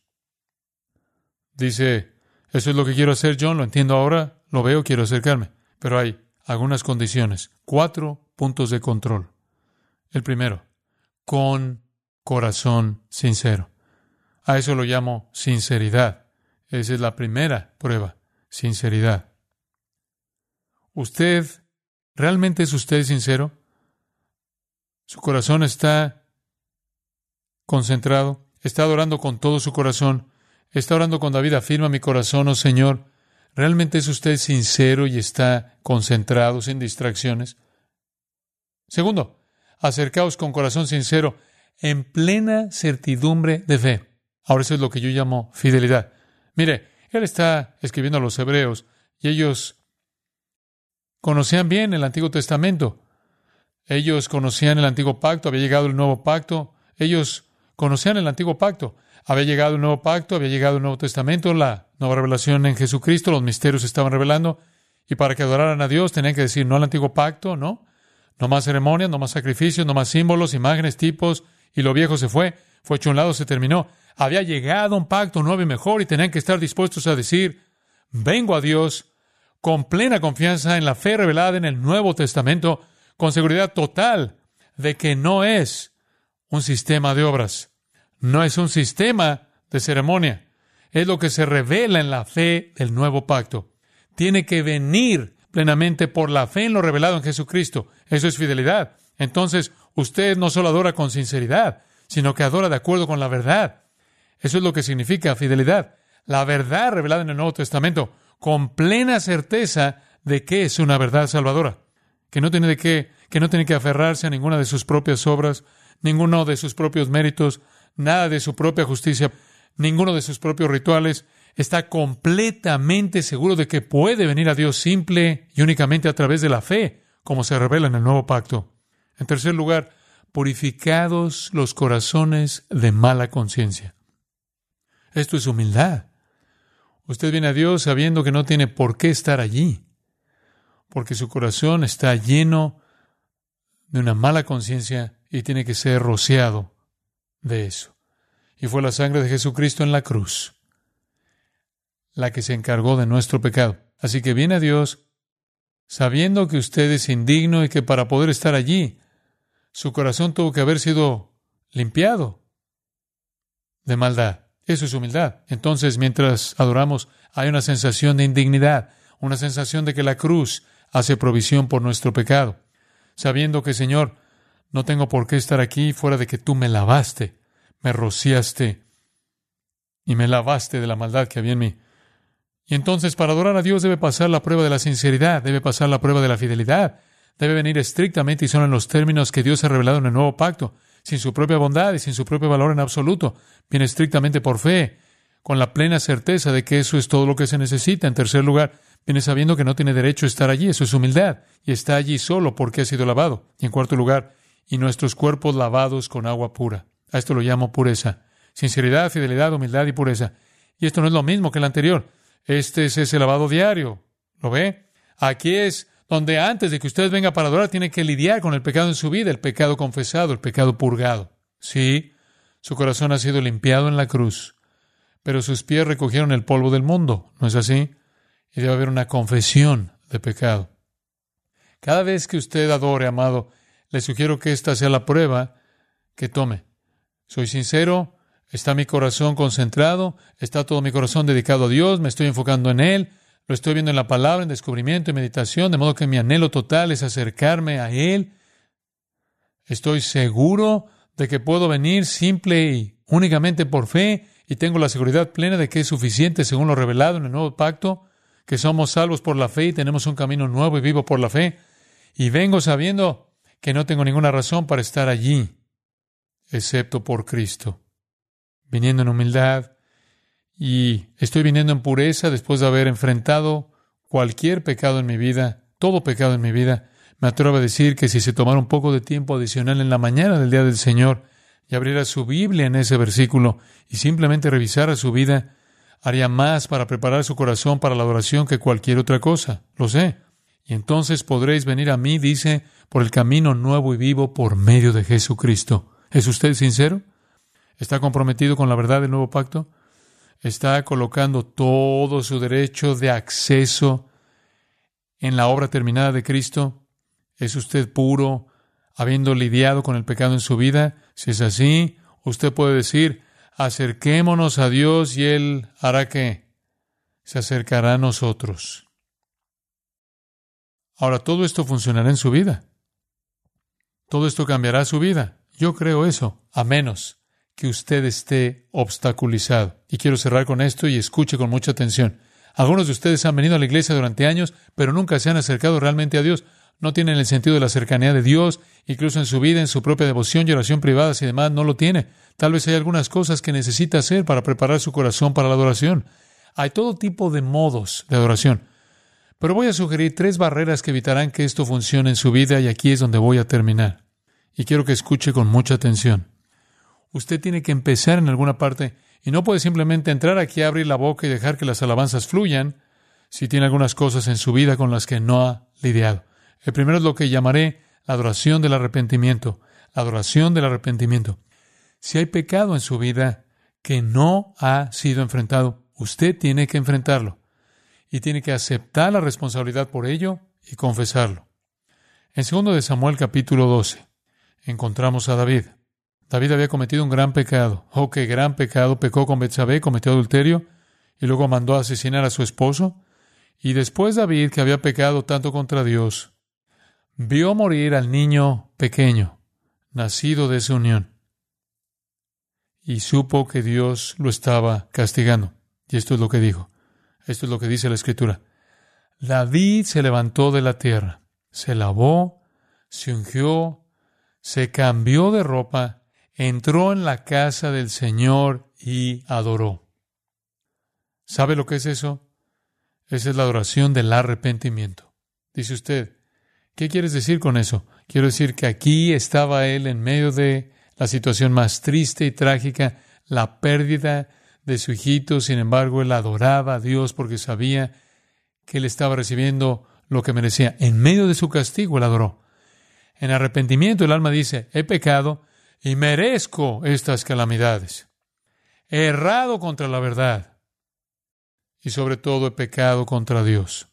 Dice, eso es lo que quiero hacer, John, lo entiendo ahora, lo veo, quiero acercarme. Pero hay algunas condiciones, cuatro puntos de control. El primero, con corazón sincero. A eso lo llamo sinceridad. Esa es la primera prueba, sinceridad. ¿Usted, realmente es usted sincero? ¿Su corazón está concentrado? ¿Está adorando con todo su corazón? ¿Está orando con David? Afirma mi corazón, oh Señor. ¿Realmente es usted sincero y está concentrado, sin distracciones? Segundo, acercaos con corazón sincero, en plena certidumbre de fe. Ahora eso es lo que yo llamo fidelidad. Mire, él está escribiendo a los hebreos y ellos conocían bien el Antiguo Testamento. Ellos conocían el Antiguo Pacto, había llegado el Nuevo Pacto. Ellos conocían el Antiguo Pacto. Había llegado el Nuevo Pacto, había llegado el Nuevo Testamento, la nueva revelación en Jesucristo, los misterios se estaban revelando. Y para que adoraran a Dios tenían que decir no al Antiguo Pacto, ¿no? No más ceremonias, no más sacrificios, no más símbolos, imágenes, tipos. Y lo viejo se fue, fue hecho a un lado, se terminó. Había llegado un pacto nuevo y mejor y tenían que estar dispuestos a decir, vengo a Dios con plena confianza en la fe revelada en el Nuevo Testamento, con seguridad total de que no es un sistema de obras, no es un sistema de ceremonia, es lo que se revela en la fe del Nuevo Pacto. Tiene que venir plenamente por la fe en lo revelado en Jesucristo. Eso es fidelidad. Entonces, usted no solo adora con sinceridad, sino que adora de acuerdo con la verdad. Eso es lo que significa fidelidad. La verdad revelada en el Nuevo Testamento, con plena certeza de que es una verdad salvadora. que no tiene de qué, que no tiene que aferrarse a ninguna de sus propias obras, ninguno de sus propios méritos, nada de su propia justicia, ninguno de sus propios rituales. Está completamente seguro de que puede venir a Dios simple y únicamente a través de la fe, como se revela en el nuevo pacto. En tercer lugar, purificados los corazones de mala conciencia. Esto es humildad. Usted viene a Dios sabiendo que no tiene por qué estar allí, porque su corazón está lleno de una mala conciencia y tiene que ser rociado de eso. Y fue la sangre de Jesucristo en la cruz la que se encargó de nuestro pecado. Así que viene a Dios sabiendo que usted es indigno y que para poder estar allí, su corazón tuvo que haber sido limpiado de maldad. Eso es humildad. Entonces, mientras adoramos, hay una sensación de indignidad, una sensación de que la cruz hace provisión por nuestro pecado, sabiendo que, Señor, no tengo por qué estar aquí fuera de que tú me lavaste, me rociaste y me lavaste de la maldad que había en mí. Y entonces, para adorar a Dios debe pasar la prueba de la sinceridad, debe pasar la prueba de la fidelidad, debe venir estrictamente y solo en los términos que Dios ha revelado en el nuevo pacto, sin su propia bondad y sin su propio valor en absoluto. Viene estrictamente por fe, con la plena certeza de que eso es todo lo que se necesita. En tercer lugar, viene sabiendo que no tiene derecho a estar allí, eso es humildad, y está allí solo porque ha sido lavado. Y en cuarto lugar, y nuestros cuerpos lavados con agua pura. A esto lo llamo pureza. Sinceridad, fidelidad, humildad y pureza. Y esto no es lo mismo que el anterior. Este es ese lavado diario. ¿Lo ve? Aquí es donde antes de que usted venga para adorar tiene que lidiar con el pecado en su vida, el pecado confesado, el pecado purgado. Sí, su corazón ha sido limpiado en la cruz, pero sus pies recogieron el polvo del mundo, ¿no es así? Y debe haber una confesión de pecado. Cada vez que usted adore, amado, le sugiero que esta sea la prueba que tome. Soy sincero, está mi corazón concentrado, está todo mi corazón dedicado a Dios, me estoy enfocando en Él, lo estoy viendo en la palabra, en descubrimiento y meditación, de modo que mi anhelo total es acercarme a Él. Estoy seguro de que puedo venir simple y únicamente por fe, y tengo la seguridad plena de que es suficiente según lo revelado en el nuevo pacto, que somos salvos por la fe y tenemos un camino nuevo y vivo por la fe. Y vengo sabiendo que no tengo ninguna razón para estar allí, excepto por Cristo. Viniendo en humildad, y estoy viniendo en pureza después de haber enfrentado cualquier pecado en mi vida, todo pecado en mi vida. Me atrevo a decir que si se tomara un poco de tiempo adicional en la mañana del día del Señor y abriera su Biblia en ese versículo y simplemente revisara su vida, haría más para preparar su corazón para la adoración que cualquier otra cosa. Lo sé. Y entonces podréis venir a mí, dice, por el camino nuevo y vivo por medio de Jesucristo. ¿Es usted sincero? ¿Está comprometido con la verdad del nuevo pacto? ¿Está colocando todo su derecho de acceso en la obra terminada de Cristo? ¿Es usted puro, habiendo lidiado con el pecado en su vida? Si es así, usted puede decir, acerquémonos a Dios y Él hará ¿qué? Se acercará a nosotros. Ahora, todo esto funcionará en su vida. Todo esto cambiará su vida. Yo creo eso, a menos que usted esté obstaculizado. Y quiero cerrar con esto y escuche con mucha atención. Algunos de ustedes han venido a la iglesia durante años, pero nunca se han acercado realmente a Dios. No tienen el sentido de la cercanía de Dios, incluso en su vida, en su propia devoción y oración privadas y demás, no lo tiene. Tal vez hay algunas cosas que necesita hacer para preparar su corazón para la adoración. Hay todo tipo de modos de adoración. Pero voy a sugerir tres barreras que evitarán que esto funcione en su vida, y aquí es donde voy a terminar. Y quiero que escuche con mucha atención. Usted tiene que empezar en alguna parte y no puede simplemente entrar aquí, abrir la boca y dejar que las alabanzas fluyan si tiene algunas cosas en su vida con las que no ha lidiado. El primero es lo que llamaré la adoración del arrepentimiento. La adoración del arrepentimiento. Si hay pecado en su vida que no ha sido enfrentado, usted tiene que enfrentarlo y tiene que aceptar la responsabilidad por ello y confesarlo. En segundo de Samuel capítulo doce encontramos a David. David había cometido un gran pecado. Oh, qué gran pecado. Pecó con Betsabé, cometió adulterio y luego mandó a asesinar a su esposo. Y después David, que había pecado tanto contra Dios, vio morir al niño pequeño, nacido de esa unión. Y supo que Dios lo estaba castigando. Y esto es lo que dijo. Esto es lo que dice la Escritura. David se levantó de la tierra, se lavó, se ungió, se cambió de ropa, entró en la casa del Señor y adoró. ¿Sabe lo que es eso? Esa es la adoración del arrepentimiento. Dice usted, ¿qué quieres decir con eso? Quiero decir que aquí estaba él en medio de la situación más triste y trágica, la pérdida de su hijito. Sin embargo, él adoraba a Dios porque sabía que él estaba recibiendo lo que merecía. En medio de su castigo, él adoró. En arrepentimiento, el alma dice, he pecado y merezco estas calamidades. He errado contra la verdad y sobre todo he pecado contra Dios.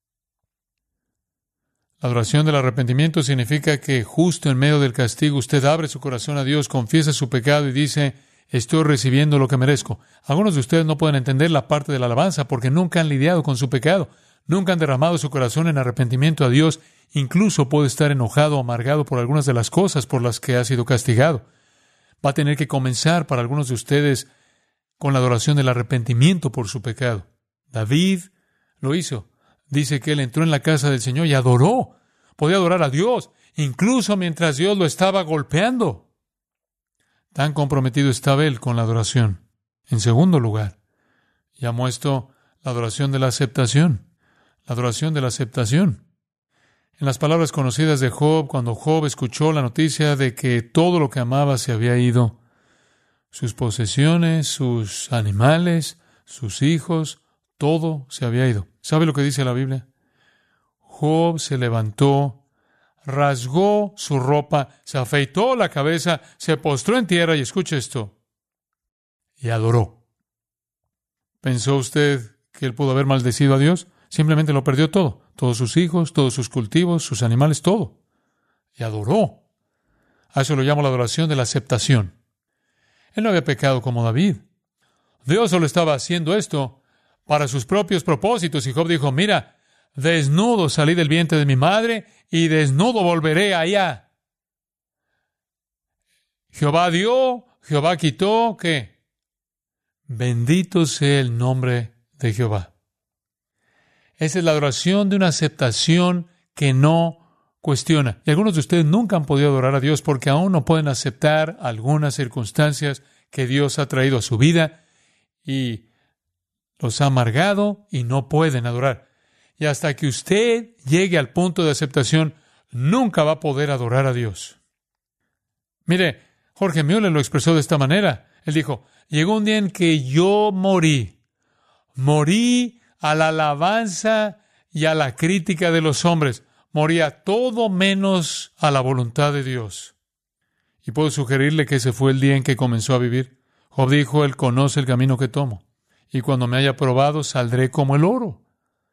La adoración del arrepentimiento significa que justo en medio del castigo usted abre su corazón a Dios, confiesa su pecado y dice, estoy recibiendo lo que merezco. Algunos de ustedes no pueden entender la parte de la alabanza porque nunca han lidiado con su pecado, nunca han derramado su corazón en arrepentimiento a Dios, incluso puede estar enojado o amargado por algunas de las cosas por las que ha sido castigado. Va a tener que comenzar para algunos de ustedes con la adoración del arrepentimiento por su pecado. David lo hizo. Dice que él entró en la casa del Señor y adoró. Podía adorar a Dios, incluso mientras Dios lo estaba golpeando. Tan comprometido estaba él con la adoración. En segundo lugar, llamó esto la adoración de la aceptación. La adoración de la aceptación. En las palabras conocidas de Job, cuando Job escuchó la noticia de que todo lo que amaba se había ido, sus posesiones, sus animales, sus hijos, todo se había ido. ¿Sabe lo que dice la Biblia? Job se levantó, rasgó su ropa, se afeitó la cabeza, se postró en tierra y escuche esto, y adoró. ¿Pensó usted que él pudo haber maldecido a Dios? Simplemente lo perdió todo, todos sus hijos, todos sus cultivos, sus animales, todo. Y adoró. A eso lo llamo la adoración de la aceptación. Él no había pecado como David. Dios solo estaba haciendo esto para sus propios propósitos. Y Job dijo, mira, desnudo salí del vientre de mi madre y desnudo volveré allá. Jehová dio, Jehová quitó, ¿qué? Bendito sea el nombre de Jehová. Esa es la adoración de una aceptación que no cuestiona. Y algunos de ustedes nunca han podido adorar a Dios porque aún no pueden aceptar algunas circunstancias que Dios ha traído a su vida y los ha amargado y no pueden adorar. Y hasta que usted llegue al punto de aceptación, nunca va a poder adorar a Dios. Mire, Jorge Müller lo expresó de esta manera. Él dijo, llegó un día en que yo morí. Morí a la alabanza y a la crítica de los hombres. Morí a todo menos a la voluntad de Dios. Y puedo sugerirle que ese fue el día en que comenzó a vivir. Job dijo, Él conoce el camino que tomo. Y cuando me haya probado, saldré como el oro.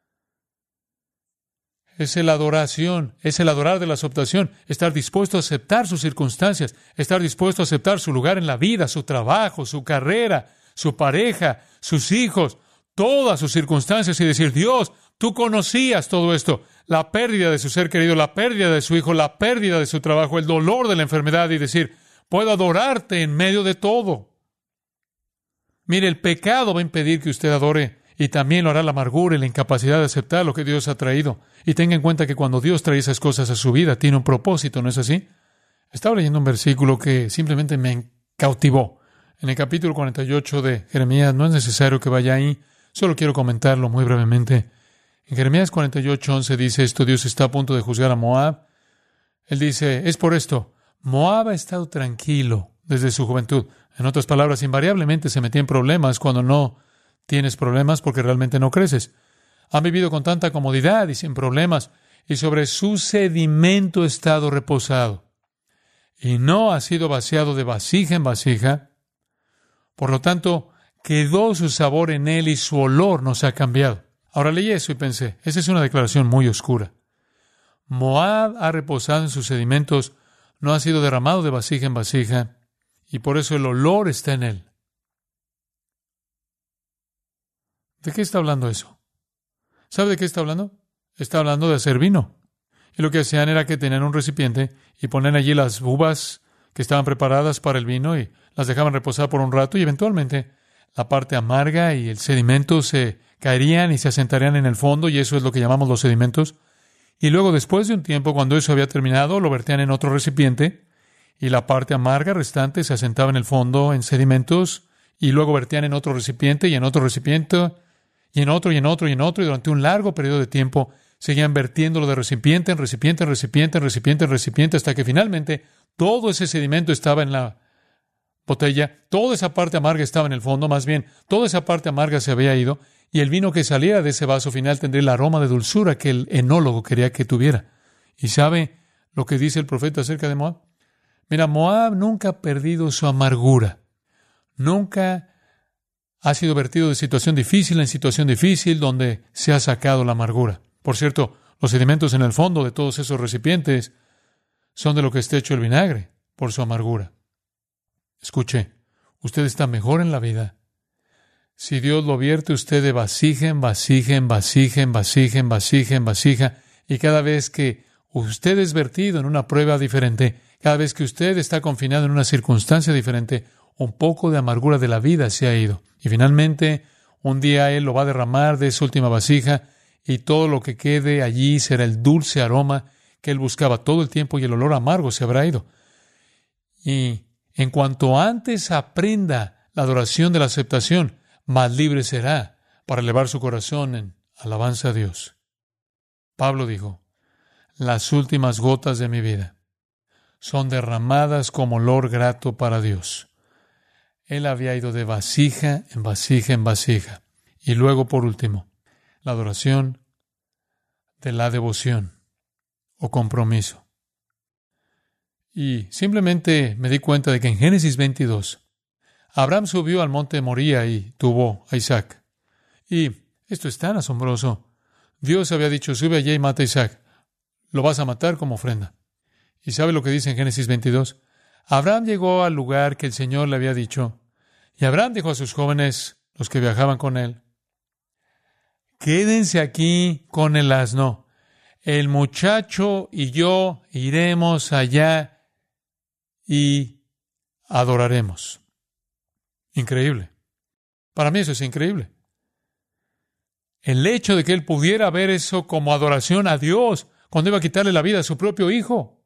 Es la adoración, es el adorar de la aceptación, estar dispuesto a aceptar sus circunstancias, estar dispuesto a aceptar su lugar en la vida, su trabajo, su carrera, su pareja, sus hijos, todas sus circunstancias y decir, Dios, tú conocías todo esto, la pérdida de su ser querido, la pérdida de su hijo, la pérdida de su trabajo, el dolor de la enfermedad y decir, puedo adorarte en medio de todo. Mire, el pecado va a impedir que usted adore y también lo hará la amargura y la incapacidad de aceptar lo que Dios ha traído. Y tenga en cuenta que cuando Dios trae esas cosas a su vida, tiene un propósito, ¿no es así? Estaba leyendo un versículo que simplemente me cautivó. En el capítulo cuarenta y ocho de Jeremías, no es necesario que vaya ahí, solo quiero comentarlo muy brevemente. En Jeremías cuarenta y ocho, once dice esto, Dios está a punto de juzgar a Moab. Él dice, es por esto, Moab ha estado tranquilo desde su juventud. En otras palabras, invariablemente se metía en problemas cuando no tienes problemas porque realmente no creces. Han vivido con tanta comodidad y sin problemas, y sobre su sedimento ha estado reposado. Y no ha sido vaciado de vasija en vasija. Por lo tanto, quedó su sabor en él y su olor no se ha cambiado. Ahora leí eso y pensé, esa es una declaración muy oscura. Moab ha reposado en sus sedimentos, no ha sido derramado de vasija en vasija, y por eso el olor está en él. ¿De qué está hablando eso? ¿Sabe de qué está hablando? Está hablando de hacer vino. Y lo que hacían era que tenían un recipiente y ponían allí las uvas que estaban preparadas para el vino y las dejaban reposar por un rato y eventualmente la parte amarga y el sedimento se caerían y se asentarían en el fondo y eso es lo que llamamos los sedimentos. Y luego, después de un tiempo, cuando eso había terminado, lo vertían en otro recipiente, y la parte amarga restante se asentaba en el fondo en sedimentos, y luego vertían en otro recipiente, y en otro recipiente, y en otro, y en otro, y en otro, y durante un largo periodo de tiempo seguían vertiéndolo de recipiente en recipiente, en recipiente, en recipiente, en recipiente, hasta que finalmente todo ese sedimento estaba en la botella, toda esa parte amarga estaba en el fondo, más bien, toda esa parte amarga se había ido, y el vino que saliera de ese vaso final tendría el aroma de dulzura que el enólogo quería que tuviera. ¿Y sabe lo que dice el profeta acerca de Moab? Mira, Moab nunca ha perdido su amargura. Nunca ha sido vertido de situación difícil en situación difícil donde se ha sacado la amargura. Por cierto, los sedimentos en el fondo de todos esos recipientes son de lo que está hecho el vinagre, por su amargura. Escuche, usted está mejor en la vida si Dios lo vierte usted de vasija en vasija, en vasija, en vasija, en vasija, en vasija, y cada vez que usted es vertido en una prueba diferente, cada vez que usted está confinado en una circunstancia diferente, un poco de amargura de la vida se ha ido. Y finalmente, un día Él lo va a derramar de esa última vasija, y todo lo que quede allí será el dulce aroma que Él buscaba todo el tiempo, y el olor amargo se habrá ido. Y en cuanto antes aprenda la adoración de la aceptación, más libre será para elevar su corazón en alabanza a Dios. Pablo dijo, las últimas gotas de mi vida son derramadas como olor grato para Dios. Él había ido de vasija en vasija en vasija. Y luego, por último, la adoración de la devoción o compromiso. Y simplemente me di cuenta de que en Génesis veintidós, Abraham subió al monte Moría y tuvo a Isaac. Y esto es tan asombroso. Dios había dicho, sube allá y mata a Isaac. Lo vas a matar como ofrenda. ¿Y sabe lo que dice en Génesis veintidós? Abraham llegó al lugar que el Señor le había dicho. Y Abraham dijo a sus jóvenes, los que viajaban con él, quédense aquí con el asno. El muchacho y yo iremos allá y adoraremos. Increíble. Para mí eso es increíble. El hecho de que él pudiera ver eso como adoración a Dios cuando iba a quitarle la vida a su propio hijo.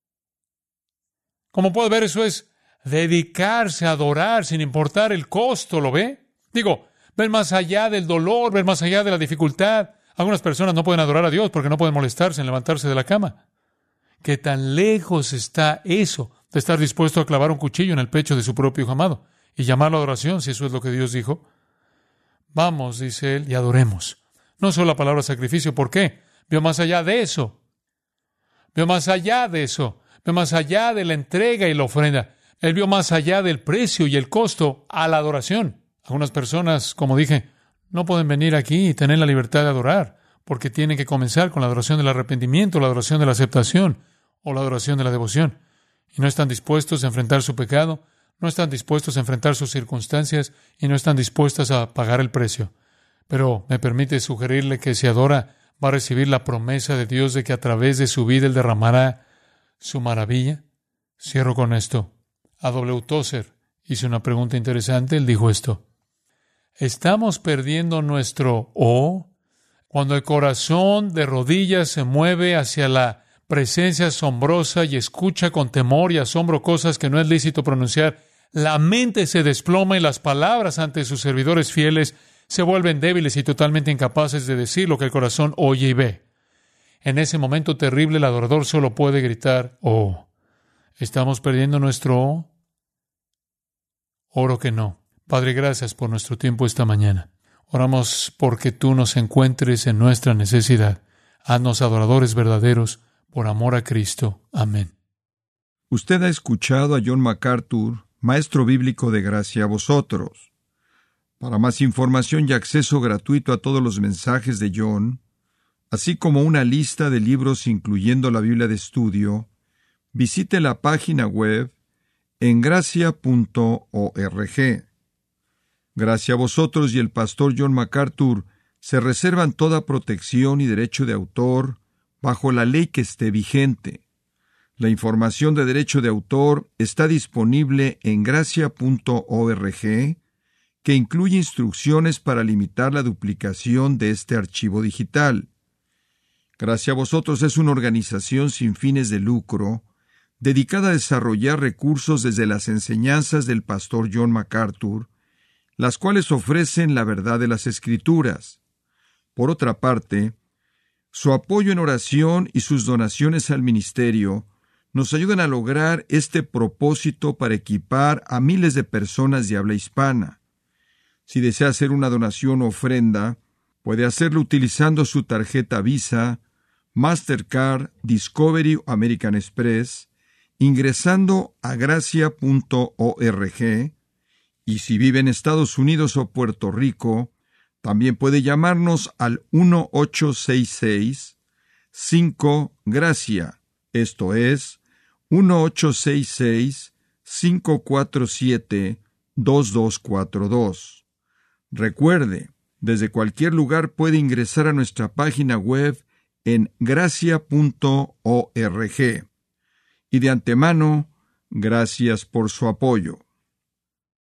Como puede ver, eso es dedicarse a adorar sin importar el costo, ¿lo ve? Digo, ver más allá del dolor, ver más allá de la dificultad. Algunas personas no pueden adorar a Dios porque no pueden molestarse en levantarse de la cama. ¿Qué tan lejos está eso de estar dispuesto a clavar un cuchillo en el pecho de su propio hijo amado y llamarlo adoración, si eso es lo que Dios dijo? Vamos, dice él, y adoremos. No solo la palabra sacrificio, ¿por qué? Vio más allá de eso. Vio más allá de eso. Vio más allá de la entrega y la ofrenda. Él vio más allá del precio y el costo a la adoración. Algunas personas, como dije, no pueden venir aquí y tener la libertad de adorar, porque tienen que comenzar con la adoración del arrepentimiento, la adoración de la aceptación o la adoración de la devoción. Y no están dispuestos a enfrentar su pecado, no están dispuestos a enfrentar sus circunstancias y no están dispuestas a pagar el precio. Pero me permite sugerirle que si adora, va a recibir la promesa de Dios de que a través de su vida Él derramará su maravilla. Cierro con esto. A W. Tozer hizo una pregunta interesante. Él dijo esto. ¿Estamos perdiendo nuestro O cuando el corazón de rodillas se mueve hacia la presencia asombrosa y escucha con temor y asombro cosas que no es lícito pronunciar? La mente se desploma y las palabras ante sus servidores fieles se vuelven débiles y totalmente incapaces de decir lo que el corazón oye y ve. En ese momento terrible, el adorador solo puede gritar, «Oh». ¿Estamos perdiendo nuestro «Oh»? Oro que no. Padre, gracias por nuestro tiempo esta mañana. Oramos porque tú nos encuentres en nuestra necesidad. Haznos adoradores verdaderos por amor a Cristo. Amén. Usted ha escuchado a John MacArthur, maestro bíblico de Gracia a Vosotros. Para más información y acceso gratuito a todos los mensajes de John, así como una lista de libros incluyendo la Biblia de estudio, visite la página web en gracia punto org. Gracia a Vosotros y el pastor John MacArthur se reservan toda protección y derecho de autor bajo la ley que esté vigente. La información de derecho de autor está disponible en gracia punto org, que incluye instrucciones para limitar la duplicación de este archivo digital. Gracia a Vosotros es una organización sin fines de lucro, dedicada a desarrollar recursos desde las enseñanzas del pastor John MacArthur, las cuales ofrecen la verdad de las Escrituras. Por otra parte, su apoyo en oración y sus donaciones al ministerio nos ayudan a lograr este propósito para equipar a miles de personas de habla hispana. Si desea hacer una donación o ofrenda, puede hacerlo utilizando su tarjeta Visa, Mastercard, Discovery o American Express, ingresando a gracia punto org, y si vive en Estados Unidos o Puerto Rico, también puede llamarnos al uno ocho seis seis cinco gracia, esto es, uno ocho seis seis cinco cuatro siete dos dos cuatro dos. Recuerde, desde cualquier lugar puede ingresar a nuestra página web en gracia punto org. Y de antemano, gracias por su apoyo.